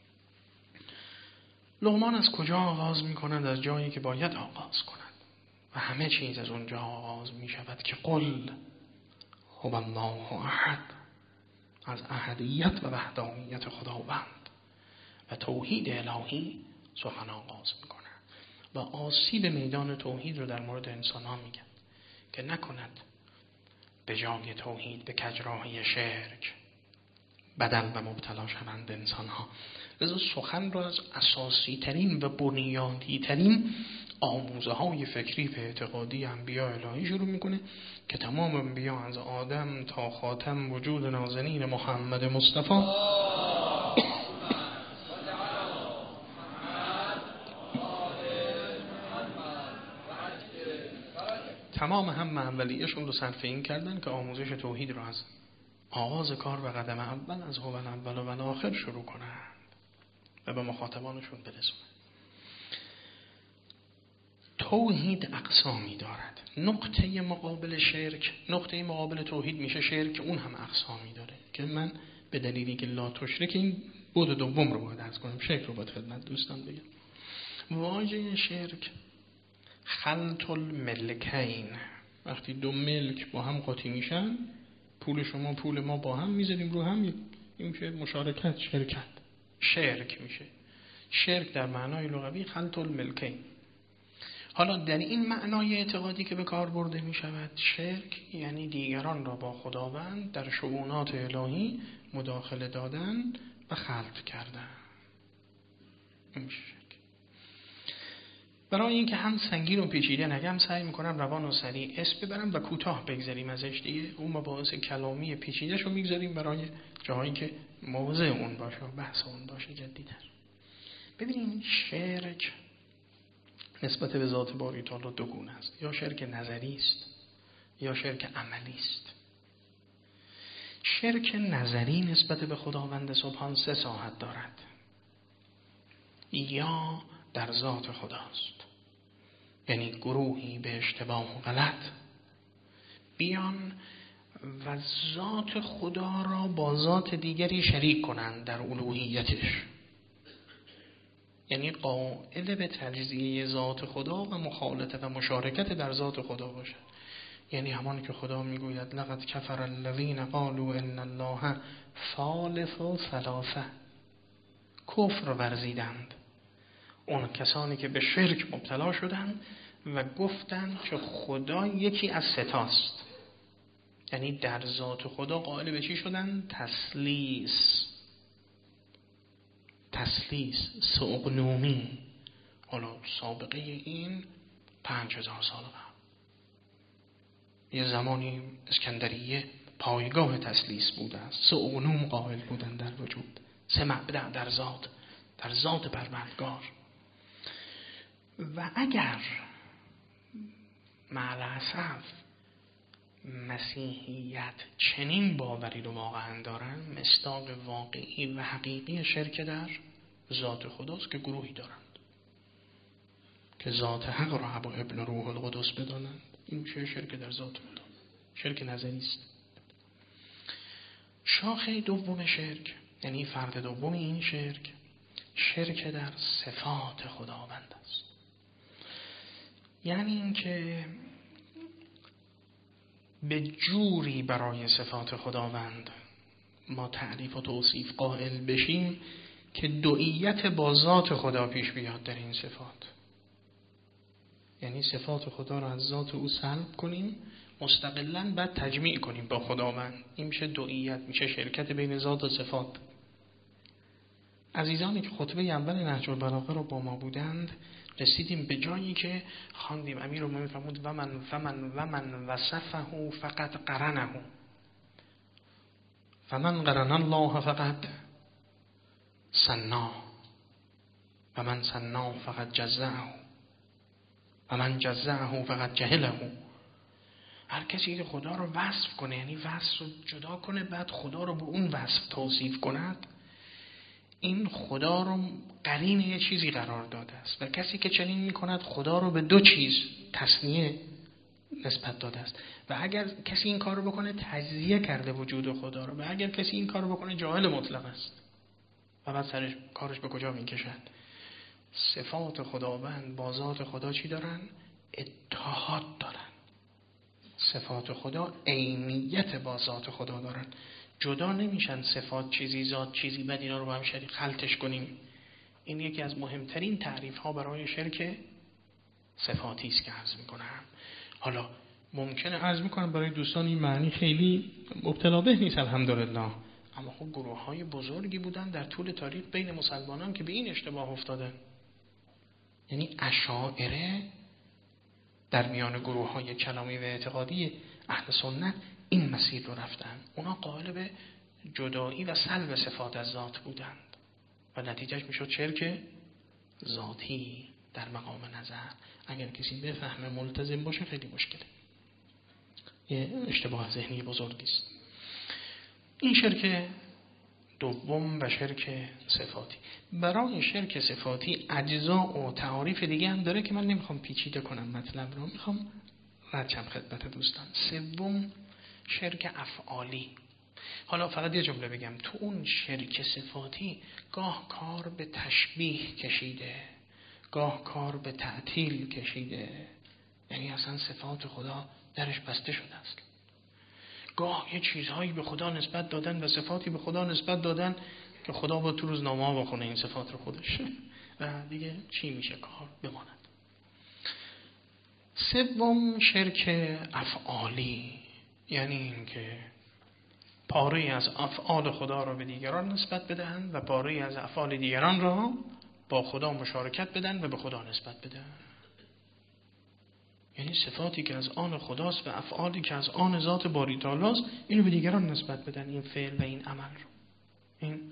لقمان از کجا آغاز میکنند؟ از جایی که باید آغاز کنند و همه چیز از اونجا آغاز میشود که قل هو الله احد. از احدیت و وحدانیت خداوند و توحید الهی سخن آغاز میکنند و آسیب میدان توحید رو در مورد انسان ها میگن که نکند به جای توحید به کجراهی شرک بدل و مبتلا شوند انسان ها. لذا سخن را از اساسی ترین و بنیادی ترین آموزه های فکری و اعتقادی انبیاء الهی شروع میکنه که تمام انبیاء از آدم تا خاتم وجود نازنین محمد مصطفی تمام هم اولیه‌شون رو صرف این کردن که آموزش توحید رو از آغاز کار و قدم اول از هو الاول و الاخر شروع کنند و به مخاطبانشون برسونند. توحید اقسامی دارد. نقطه مقابل شرک، نقطه مقابل توحید میشه شرک، اون هم اقسامی داره که من به دلیلی که لا تشرک این بود دوم رو باید عرض کنم، شرک رو باید خدمت دوستان بگم. واژه شرک خلط الملکین، وقتی دو ملک با هم قاطی میشن، پول شما پول ما با هم میذاریم رو هم، این میشه مشارکت، شرکت، شرک میشه. شرک در معنای لغوی خلط الملکین. حالا در این معنای اعتقادی که به کار برده می شود، شرک یعنی دیگران را با خداوند در شؤونات الهی مداخله دادن و خلط کردن. این میشه شرک. برای اینکه هم سنگین و پیچیده نگم سعی میکنم روان و سریع اسم ببرم و کوتاه بگذاریم ازش دیگه. اون مباحث کلامی پیچیده‌شو میگذاریم برای جایی که موضع اون باشه و بحث اون باشه جدی‌تر. ببینیم شرک نسبت به ذات باری تعالی دو گونه است. یا شرک نظری است یا شرک عملی است. شرک نظری نسبت به خداوند سبحان سه ساحت دارد. یا در ذات خداست، یعنی گروهی به اشتباه و غلط بیان و ذات خدا را با ذات دیگری شریک کنند در الوهیتش، یعنی قائل به تجزیه ذات خدا و مخالطه و مشارکت در ذات خدا باشد. یعنی همان که خدا میگوید لقد کفر الذین قالوا ان الله ثالث ثلاثه، کفر ورزیدند اون کسانی که به شرک مبتلا شدند و گفتند که خدا یکی از ستاست. یعنی در ذات خدا قائل به چی شدن؟ تثلیث سوقنومی. حالا سابقه این 5000 سال قبل، یه زمانی اسکندریه پایگاه تثلیث بوده است. 3 اقنوم قائل بودن در وجود، 3 مبدأ در ذات پروردگار. و اگر مع الاسف مسیحیت چنین باوری رو واقعا دارن، مصداق واقعی و حقیقی شرک در ذات خداست که گروهی دارند که ذات حق را ابا ابن روح القدس بدانند. این میشه شرک در ذات خدا، شرک نظری است. شاخه دوم شرک، یعنی فرد دوم این شرک در صفات خداوند است. یعنی اینکه به جوری برای صفات خداوند ما تعریف و توصیف قائل بشیم که دوئیت با ذات خدا پیش بیاد در این صفات. یعنی صفات خدا را از ذات او سلب کنیم، مستقلاً بعد تجمیع کنیم با خداوند. این میشه دوئیت، میشه شرکت بین ذات و صفات. عزیزانی که خطبه اول نهج البلاغه رو با ما بودند، رسیدیم به جایی که خواندیم امیرالمومنین فرمود و من وصفه فقط قرنه، فمن قرن الله فقط سنا، و من سنا فقط جزعه، و من جزعه فقط جهله. هر کسی که خدا رو وصف کنه، یعنی وصف رو جدا کنه بعد خدا رو به اون وصف توصیف کند، این خدا رو قرین یه چیزی قرار داده است. و کسی که چنین میکند خدا رو به 2 چیز تثنیه نسبت داده است. و اگر کسی این کار رو بکنه تجزیه کرده وجود خدا رو. و اگر کسی این کار رو بکنه جاهل مطلق است. و بعد کارش به کجا میکشد؟ صفات خداوند با ذات خدا چی دارن؟ اتحاد دارن. صفات خدا عینیت با ذات خدا دارن، جدا نمیشن. صفات چیزی، ذات چیزی، بعد اینا رو با هم شریک خلطش کنیم. این یکی از مهمترین تعریف ها برای شرک صفاتی است که عرض میکنم. حالا ممکنه عرض میکنم برای دوستان این معنی خیلی مبتلا به نیست الحمدلله، اما خب گروه های بزرگی بودن در طول تاریخ بین مسلمانان که به این اشتباه افتادن. یعنی اشاعره در میان گروه های کلامی و اعتقادی اهل سنت این مسیر رو رفتن. اونا قائل به جدایی و سلب صفات از ذات بودند و نتیجهش میشد شرک ذاتی در مقام نظر. اگر کسی بفهمه ملتزم باشه خیلی مشکله، یه اشتباه ذهنی بزرگی است. این شرک دوم و شرک صفاتی. برای شرک صفاتی اجزا و تعاریف دیگه هم داره که من نمیخوام پیچیده کنم مطلب رو، میخوام ردشم خدمت دوستان. سوم شرک افعالی. حالا فقط یه جمله بگم، تو اون شرک صفاتی گاه کار به تشبیه کشیده، گاه کار به تعطیل کشیده. یعنی اصلا صفات خدا درش بسته شده است. گاه یه چیزهایی به خدا نسبت دادن و صفاتی به خدا نسبت دادن که خدا با تو روزنامه بخونه این صفات رو خودش و دیگه چی میشه کار بماند. سوم شرک افعالی، یعنی این که پاره از افعال خدا را به دیگران نسبت بدهند و پاره از افعال دیگران را با خدا مشارکت بدن و به خدا نسبت بدن. یعنی صفاتی که از آن خداست و افعالی که از آن ذات باری تعالی است اینو به دیگران نسبت بدن. این فعل و این عمل رو، این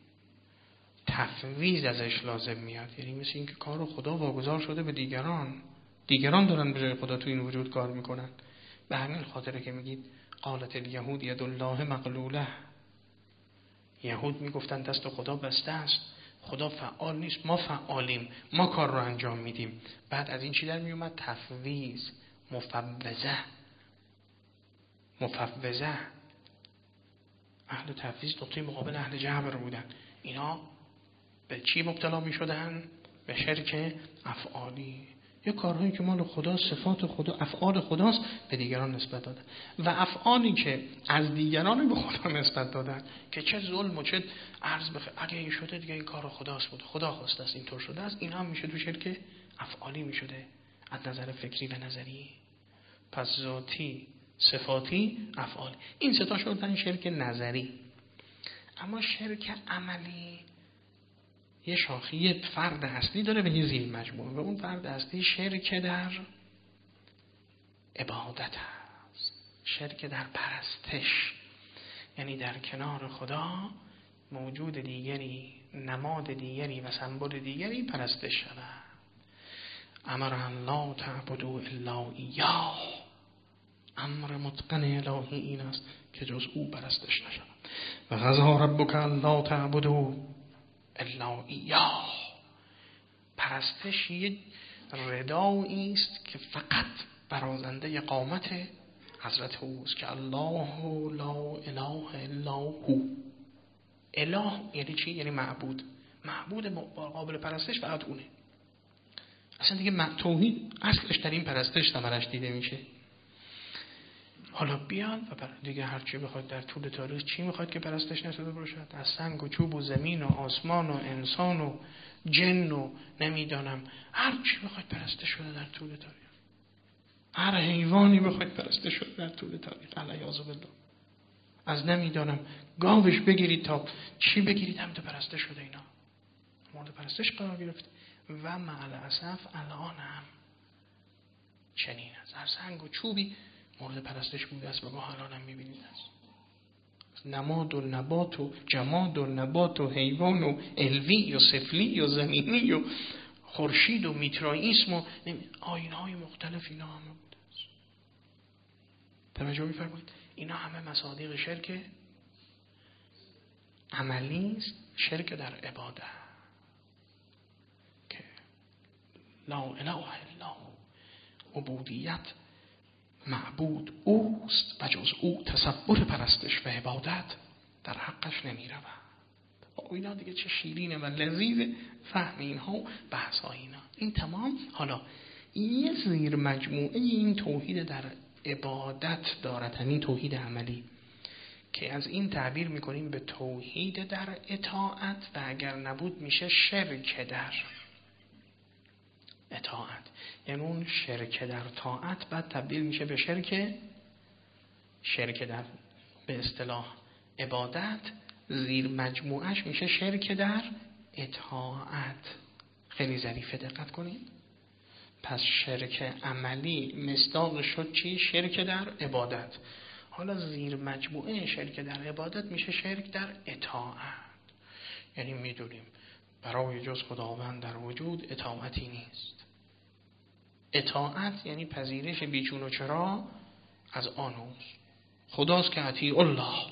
تفویض ازش لازم میاد. یعنی مثل این که کار خدا واگذار شده به دیگران دارن به جای خدا تو این وجود کار میکنن. به همین خاطره که میگید قالت الیهود ید الله مغلوله، یهود میگفتن دست خدا بسته است، خدا فعال نیست، ما فعالیم، ما کار رو انجام میدیم. بعد از این چی در میومد؟ تفویض، مفوضه. اهل تفویض نقطه مقابل اهل جبر بودن. اینا به چی مبتلا میشدن؟ به شرک افعالی. یه کارهایی که مال خدا، صفات خدا، افعال خداست به دیگران نسبت دادن و افعالی که از دیگران به خدا نسبت دادن که چه ظلم و چه عرض بخیر، اگه این شده دیگه این کار خداست بود، خدا خواسته است اینطور شده است، این هم میشه تو شرک افعالی میشده از نظر فکری و نظری. پس ذاتی، صفاتی، افعالی، این سه تا شدن شرک نظری. اما شرک عملی یه شاخه فرد اصلی داره به یه زیر مجموعه و اون فرد اصلی شرک در عبادت است، شرک در پرستش، یعنی در کنار خدا موجود دیگری، نماد دیگری و سمبل دیگری پرستش شود. امر ان لا تعبدوا الا ایاه، امر متقن الهی این است که جز او پرستش نشود. و قضا ربک الا تعبدوا الا ایاه، پرستش یک ردایی است که فقط برازنده قامت حضرت اوست که الله لا اله الا هو. اله یعنی چی؟ یعنی معبود. معبود قابل پرستش فقط اونه. اصلا دیگه توحید اصلش در این پرستش ثمرش دیده میشه. حالا بیان و دیگه هر چی بخواد در طول تاریخ، چی میخواد که پرستش نشده باشد؟ از سنگ و چوب و زمین و آسمان و انسان و جن و نمیدانم هر چی بخواد پرستش شده در طول تاریخ. هر حیوانی بخواد پرستش شده در طول تاریخ. علیاذ بالله. از نمیدانم گاوش بگیرید تا چی بگیرید هم تو پرستش شده، اینا مورد پرستش قرار گرفت. و مع الاسف الان هم چنین است. هر سنگ و چوبی مورد پرستش بوده است و ما الان هم میبینید است. نماد و نبات و جماد و نبات و حیوان و علوی و سفلی و زمینی و خورشید و میترائیسم و آیین‌های مختلف، اینا همه بوده است. توجه می‌فرمایید؟ اینا همه مصادیق شرک عملی است، شرک در عبادت که لا اله الا هو، عبودیت معبود اوست و جز او تصور پرستش و عبادت در حقش نمی رود. اینا دیگه چه شیرینه و لذیذ فهم اینها و بحث ها اینا. این تمام. حالا یه زیر مجموعه این توحید در عبادت دارد، همین توحید عملی که از این تعبیر میکنیم به توحید در اطاعت و اگر نبود میشه شرک در اطاعت. یعنی اون شرک در طاعت بعد تبدیل میشه به شرک در به اصطلاح عبادت، زیر مجموعش میشه شرک در اطاعت. خیلی ظریفه، دقت کنید. پس شرک عملی مصداق شد چی؟ شرک در عبادت. حالا زیر مجموعه شرک در عبادت میشه شرک در اطاعت. یعنی میدونیم برای جز خداوند در وجود اطاعتی نیست. اطاعت یعنی پذیرش بیچون و چرا از آن اوست. خداست که اطیع الله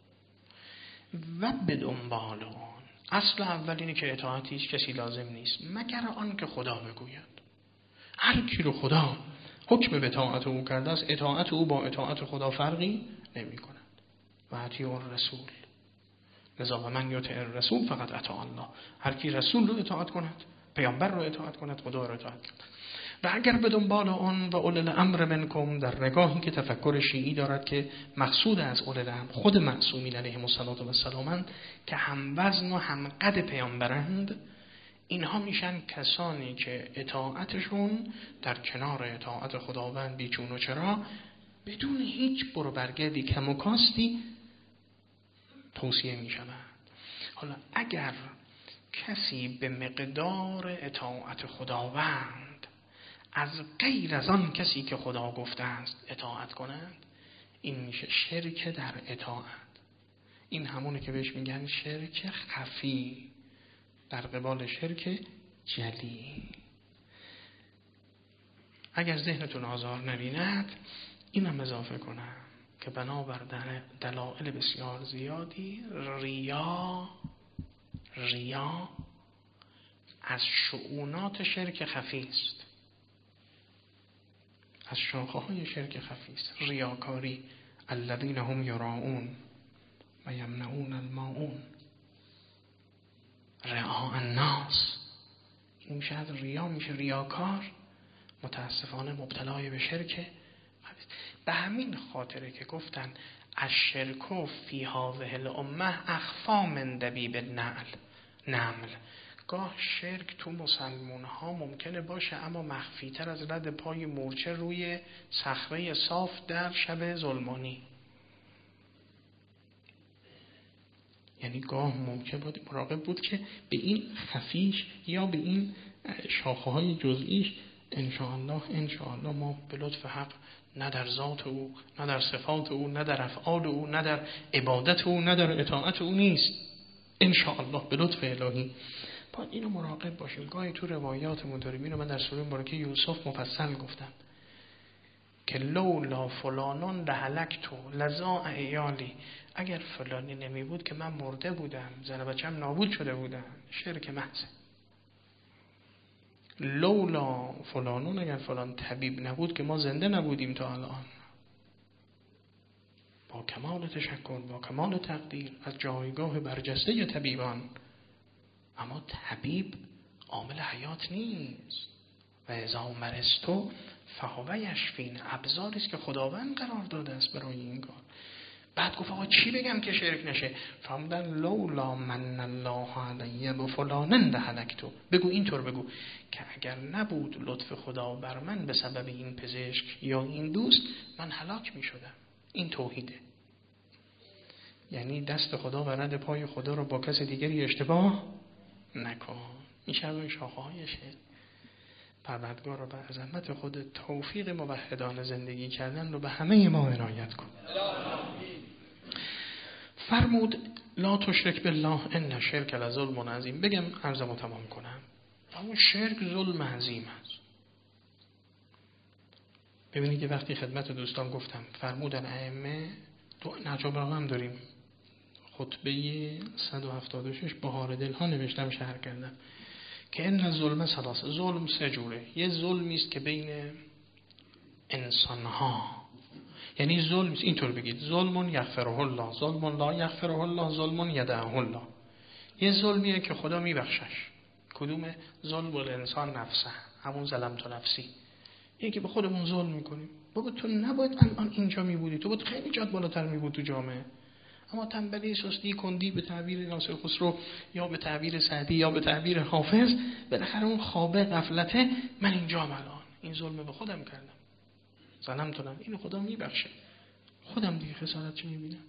و بدنبال آن. اصل اول اینه که اطاعت هیچ کسی لازم نیست مگر آن که خدا بگوید. هر کی رو خدا حکم به اطاعت او کرده است، اطاعت او با اطاعت خدا فرقی نمی کند. و اطیع الرسول، لذا و من یطع الرسول فقط اطاع الله. هر کی رسول رو اطاعت کند، پیامبر رو اطاعت کند، خدا رو اطاعت کند. و اگر به دنبال آن و اولل الامر منکم، در نگاهی که تفکر شیعی دارد که مقصود از اولل الامر خود معصومین علیهم السلام که هم وزن و هم قد پیامبرند، اینها میشن کسانی که اطاعتشون در کنار اطاعت خداوند بیچون و چرا بدون هیچ بربرگردی کم و کاستی توصیه میشوند. حالا اگر کسی به مقدار اطاعت خداوند از غیر از آن کسی که خدا گفته است اطاعت کنند، این میشه شرک در اطاعت. این همونه که بهش میگن شرک خفی در قبال شرک جلی. اگر ذهنتون آزار نبیند اینم اضافه کنم که بنابر دلائل بسیار زیادی ریا از شؤونات شرک خفی است، از شاخه های شرک خفی است. ریاکاری، الذین هم یراؤون و یمنعون الماعون، رعاء الناس. این میشه از ریا، میشه ریاکار، متاسفانه مبتلای به شرک خفی. به همین خاطره که گفتن الشرک فی هذه الامه اخفی من دبیب النمل. گاه شرک تو مسلمان ها ممکنه باشه اما مخفی تر از رد پای مورچه روی صخره صاف در شب ظلمانی. یعنی گاه ممکن بود مراقب بود که به این خفیش یا به این شاخه های جزئیش انشاءالله ما به لطف حق نه در ذات او، نه در صفات او، نه در افعال او، نه در عبادت او، نه در اطاعت او نیست. انشاءالله به لطف الهی باید اینو مراقب باشیم. گاهی تو روایاتمون داریم، اینو من در سوره مبارکه یوسف مفصل گفتم که لولا فلانون لهلکتو لذا عیالی، اگر فلانی نمی بود که من مرده بودم، زن بچه‌م نابود شده بودن. شرک محض. لولا فلانون، اگر فلان طبیب نبود که ما زنده نبودیم تا الان. با کمال تشکر، با کمال تقدیر از جایگاه برجسته طبیبان، اما طبیب عامل حیات نیست. و اذا مرضتو فهو یشفین، ابزاری است که خداوند قرار داده است برای این کار. بعد گفت آقا چی بگم که شرک نشه؟ فرمودن لولا من الله علی و فلانن لهلکتو، بگو اینطور بگو که اگر نبود لطف خدا بر من به سبب این پزشک یا این دوست، من هلاک می شدم. این توحیده. یعنی دست خدا و رد پای خدا رو با کس دیگری اشتباه نکن. این شبه شاخه هایشه. پروردگار رو به عظمت خود توفیق موحدان زندگی کردن رو به همه ما عنایت کن. فرمود لا تشرک بالله ان شرک لظلم عظیم. بگم عرضمو تمام کنم. اما شرک ظلم عظیم است. ببینید که وقتی خدمت دوستان گفتم فرمودن ائمه، تو نهج البلاغه هم داریم، خطبه 176 بهار دلها نوشتم، شرح کردم که ان الظلم ثلاث، ظلم سه جوره. یه ظلمی است که بین انسان‌ها، یعنی ظلم اینطور بگید ظلم یغفره الله، ظلم لا یغفره الله، ظلم یدعه الله. یه ظلمیه که خدا میبخشش. کدومه؟ ظلم الانسان نفسه، همون ظلمت نفسی. یکی که به خودمون ظلم میکنیم. بابا تو نباید الان اینجا میبودی، تو باید خیلی جات بالاتر میبود تو جامعه. اما تنبلی، سستی، کندی، به تعبیر ناصر خسرو یا به تعبیر سعدی یا به تعبیر حافظ، بالاخره اون خوابه غفلته، من اینجام الان این ظلم به خودم کردم، ظلمتم، اینو خدا میبخشه. خودم دیگه خسارت چه میبینم.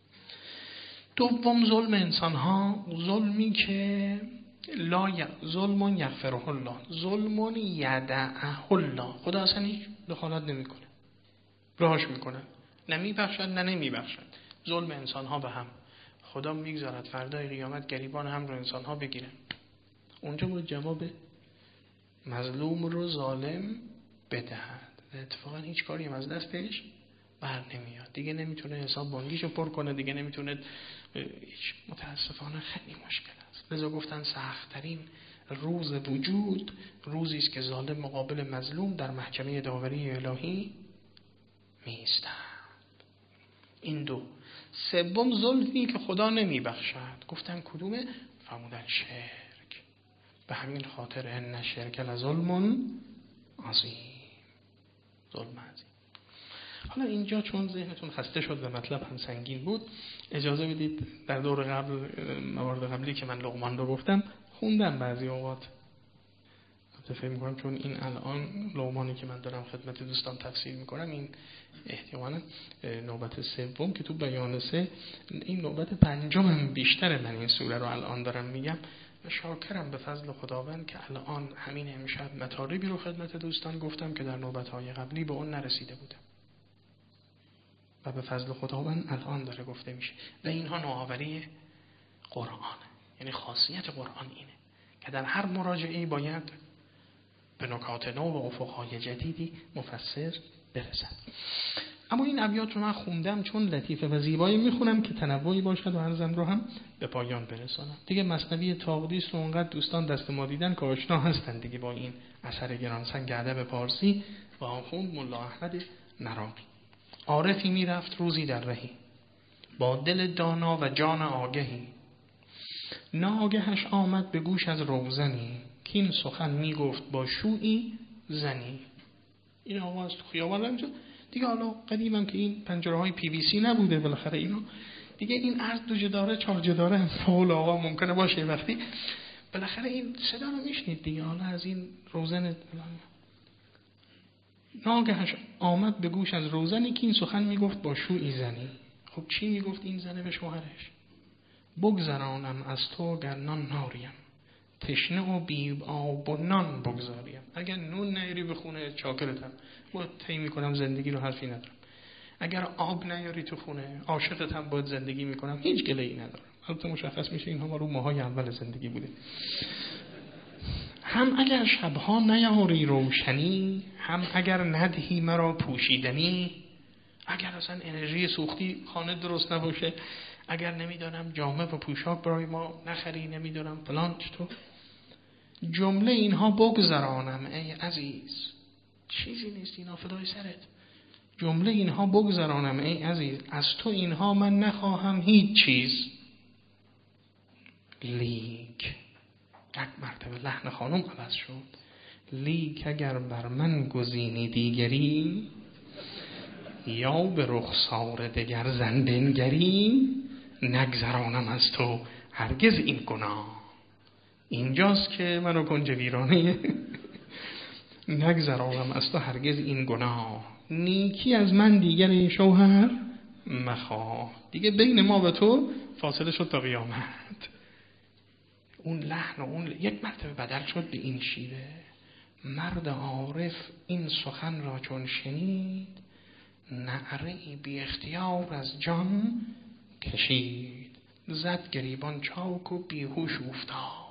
دوم ظلم انسان ها، ظلمی که ظلم یغفره الله، ظلم یدعه الله، خدا اصلا هیچ دخالت نمیکنه، راهش میکنه، نه میبخشد نه نمیبخشد. ظلم انسان ها به هم، خدا میگذارد فردای قیامت گریبان هم رو انسان ها بگیرن. اونجا باید جواب مظلوم رو ظالم بدهد. اتفاقا هیچ کاری هم از دستش بر نمیاد. دیگه نمیتونه حساب بانگیشو پر کنه، دیگه نمیتونه هیچ. متاسفانه خیلی مشکل است. لذا گفتن سخت‌ترین روز وجود روزی است که ظالم مقابل مظلوم در محکمه داوری الهی می‌ایستد. این دو. سوم ظلمی که خدا نمیبخشد. گفتن کدومه؟ فرمودن شرک. به همین خاطر ان شرک لظلم عظیم، ظلم عظیم. حالا اینجا چون ذهنتون خسته شد و مطلب هم سنگین بود، اجازه بدید در دور قبل، موارد قبلی که من لقمان رو گفتم خوندم بعضی اوقات، فکر می‌کنم چون این الان لقمانی که من دارم خدمت دوستان تفسیر می‌کنم این احتمالاً نوبت سوم که تو بیان سه، این نوبت پنجم بیشتر من این سوره رو الان دارم میگم و شاکرم به فضل خداوند که الان همین امشب مطالبی رو خدمت دوستان گفتم که در نوبت‌های قبلی به اون نرسیده بودم و به فضل خداوند الان داره گفته میشه. و اینها نوآوری قرآنه. یعنی خاصیت قرآن اینه که در هر مراجعه‌ای باید به نکات نو و افق‌های جدیدی مفسر برسد. اما این ابیات رو من خوندم چون لطیفه و زیبایی میخونم که تنوعی باشد و عرضم رو هم به پایان برسانم. دیگه مثنوی طاقدیست رو اونقدر دوستان دست ما دیدن که آشنا هستن دیگه با این اثر گرانسنگ ادب پارسی و آخوند ملا احمد نراقی. عارفی میرفت روزی در رهی، با دل دانا و جان آگهی، ناگهش آمد به گوش از روزنی، کین سخن میگفت با شویی زنی. این آقا از خیابان رنج دیگه. حالا قدیمم که این پنجره های پی وی سی نبوده، بالاخره اینو دیگه این عرض 2 جداره 4 جداره فول آقا ممکنه باشه وقتی بالاخره این صدا رو میشنید دیگه. حالا از این روزن ناگهش آمد به گوش از روزنی که این سخن میگفت با شویی زنی. خب چی میگفت این زنه به شوهرش؟ بگذرانم از تو گرنان ناریم، تشنه و بی آب و نان بگذاریم. اگر نون نیاری به خونه چاکرتم، باید طی میکنم زندگی رو، حرفی ندارم. اگر آب نیاری تو خونه، عاشقتم، باید زندگی میکنم، هیچ گله‌ای ندارم. البته مشخص میشه اینها رو ماهای اول زندگی بوده. هم اگر شبها نیاری روشنی، هم اگر ندهی مرا پوشیدنی. اگر اصلا انرژی سوختی خانه درست نباشه، اگر نمیدونم جامه و پوشاک برای ما نخری، نمیدونم فلان چطور، جمله اینها بگذرانم ای عزیز. چیزی نیست اینا، فدای سرت. جمله اینها بگذرانم ای عزیز، از تو اینها من نخواهم هیچ چیز. لیک، یک مرتبه لحن خانم عوض شد. لیک اگر بر من گزینی دیگری، یا به رخسار دگر زن بنگری، نگذرانم از تو هرگز این گناه. اینجاست که منو کنج ویرانه نگذرانم از تو هرگز این گناه. نیکی از من دیگر شوهر مخواه. دیگه بین ما و تو فاصله شد تا قیامت. اون لحن و اون یک مرتبه بدل شد به این شیوه. مرد عارف این سخن را چون شنید، نعره‌ای بی اختیار از جان کشید. زد گریبان چاک و بیهوش افتاد،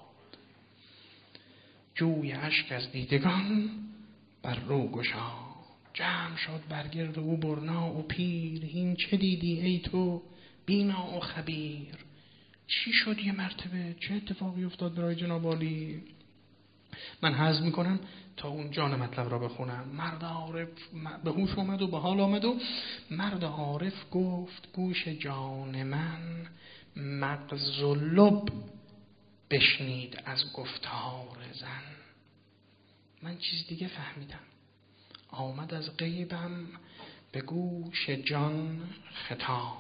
جوی اشک از دیدگان بر رو گشاد. جمع شد برگرد او برنا و پیر، این چه دیدی ای تو بینا و خبیر؟ چی شد یه مرتبه؟ چه اتفاقی افتاد برای جناب عالی؟ من هضم میکنم تا اون جان مطلب را بخونم. مرد عارف به هوش اومد و به حال آمد و مرد عارف گفت گوش جان من مغز و لب بشنید از گفتار زن. من چیز دیگه فهمیدم. آمد از غیبم به گوش جان خطاب،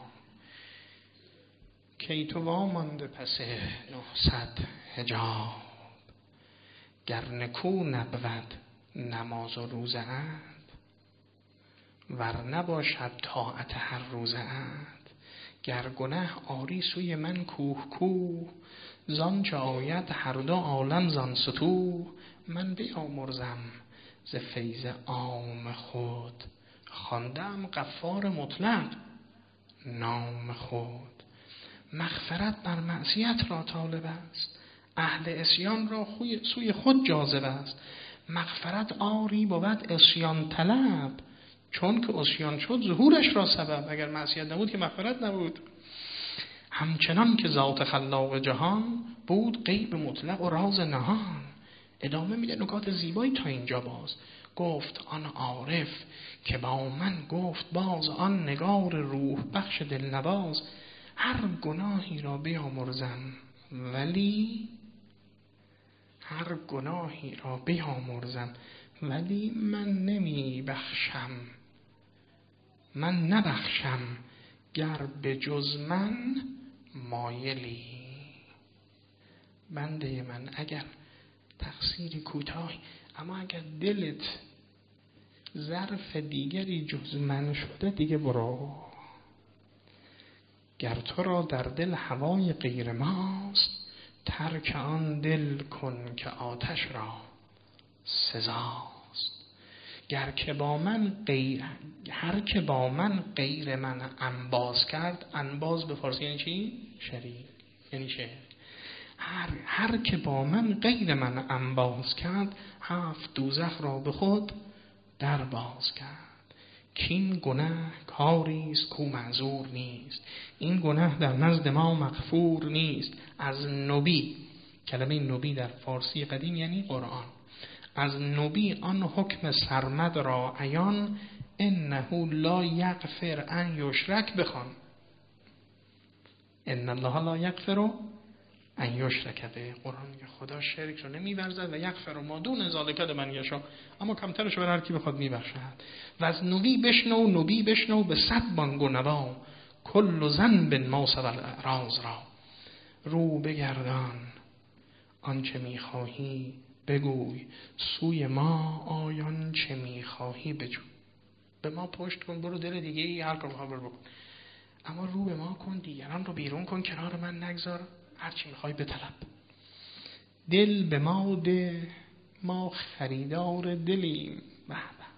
کی تو وامانده پس 900 حجاب. گر نکو نبود نماز و روزه ات، ور نباشد طاعت هر روزه ات. گر گنه آری سوی من کوه کوه، زان چه آید هر دو عالم زان ستوه. من بیامرزم ز فیض عام خود، خواندم غفار مطلق نام خود. مغفرت بر معصیت را طالب است، اهل عصیان را سوی خود جاذب است. مغفرت آری بود عصیان طلب، چون که عصیان شد ظهورش را سبب. اگر معصیت نبود که مغفرت نبود. همچنان که ذات خلاق جهان، بود غیب مطلق و راز نهان. ادامه میده نکات زیبایی تا اینجا. باز گفت آن عارف که با من گفت باز، آن نگار روح بخش دلنواز. هر گناهی را بیامرزم ولی، هر گناهی را بیامرزم ولی من نمی بخشم. من نبخشم گر به جز من مایلی. بنده من اگر تقصیری کوتاهی، اما اگر دلت ظرف دیگری جز من شده، دیگه برو. گر تو را در دل هوای غیر ماست، ترک آن دل کن که آتش را سزاست. هر که با من غیر من انباز کرد، انباز به فارسی یعنی چی؟ شریک، یعنی شرک. هر که با من غیر من انباز کرد، 7 دوزخ را به خود در باز کرد. کین گناه کاریست کو معذور نیست، این گناه در نزد ما مغفور نیست. از نبی، کلمه نبی در فارسی قدیم یعنی قرآن. از نبی آن حکم سرمد را عیان، انه لا یغفر ان یشرک بخوان. ان الله لا یغفر ان یشرک به. قرآن میگه خدا شرک رو نمی‌ورزد و یغفر ما دون ذالک لمن یشاء، اما کمترش بر هر کی بخواد میبخشد. و از نبی بشنو به 100 بانگونوا، کل ذنب ما سوی الاعراض را. رو بگردان آنچه میخواهی بگوی، سوی ما آیان چه میخواهی بجو. به ما پشت کن، برو دل دیگه ای هر کار خبر بکن، اما رو به ما کن، دیگران رو بیرون کن، کنار من نگذار، هر چی میخوای بطلب. دل به ما ده، ما خریدار دلیم. به به.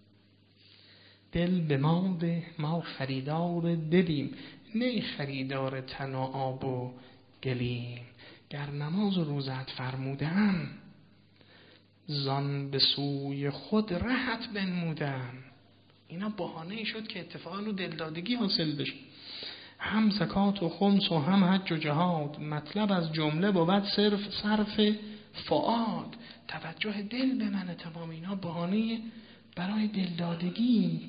دل به ما ده، ما خریدار دلیم، نه خریدار تن و آب و گلیم. گر نماز و روزت فرمودم، زان به سوی خود رهت بنمودم. اینا بهانه شد که اتفاقا و دلدادگی حاصل بشه. هم زکات و خمس و هم حج و جهاد، مطلب از جمله بود صرف فؤاد. توجه دل به من تمام. اینا بهانه برای دلدادگی.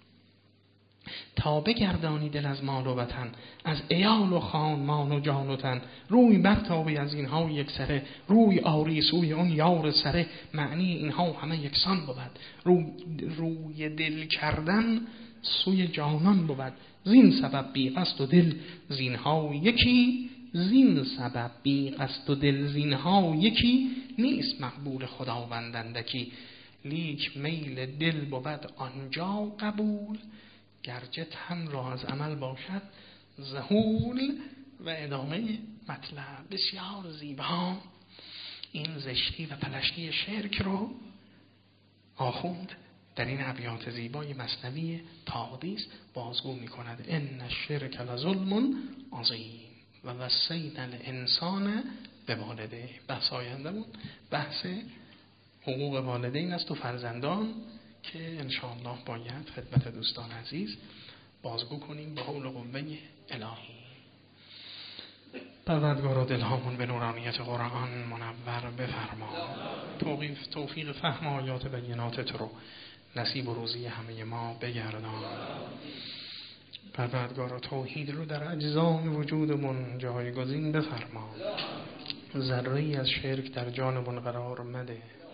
تا بگردانی دل از مال و وطن، از عیال و خانمان و جان و تن. روی برتابی از اینها یک سره، روی آری سوی اون یار سره. معنی اینها همه یکسان بود، روی دل کردن سوی جانان بود. زین سبب بی قصد و دل زینها یکی، زین سبب بی قصد و دل زینها یکی. نیست مقبول خداوندندکی، لیک میل دل بود آنجا قبول. گرچه تن را از عمل باشد ذهول. و ادامه مطلب بسیار زیبا این زشتی و پلشتی شرک رو آخوند در این ابیات زیبای مثنوی تاقدیس بازگو می کند. ان الشرک لظلم عظیم و وصینا الانسان بوالدیه. بحث آیندمون بحث حقوق والدین است و فرزندان که انشاءالله باید خدمت دوستان عزیز بازگو کنیم به حول و قوه الهی. پروردگارا دلهامون به نورانیت قرآن منور بفرما. توفیق فهم آیات بیناتت رو نصیب و روزی همه ما بگردان. پروردگارا توحید رو در اجزای وجودمون جایگزین بفرما. ذره‌ای از شرک در جانمون قرار مده.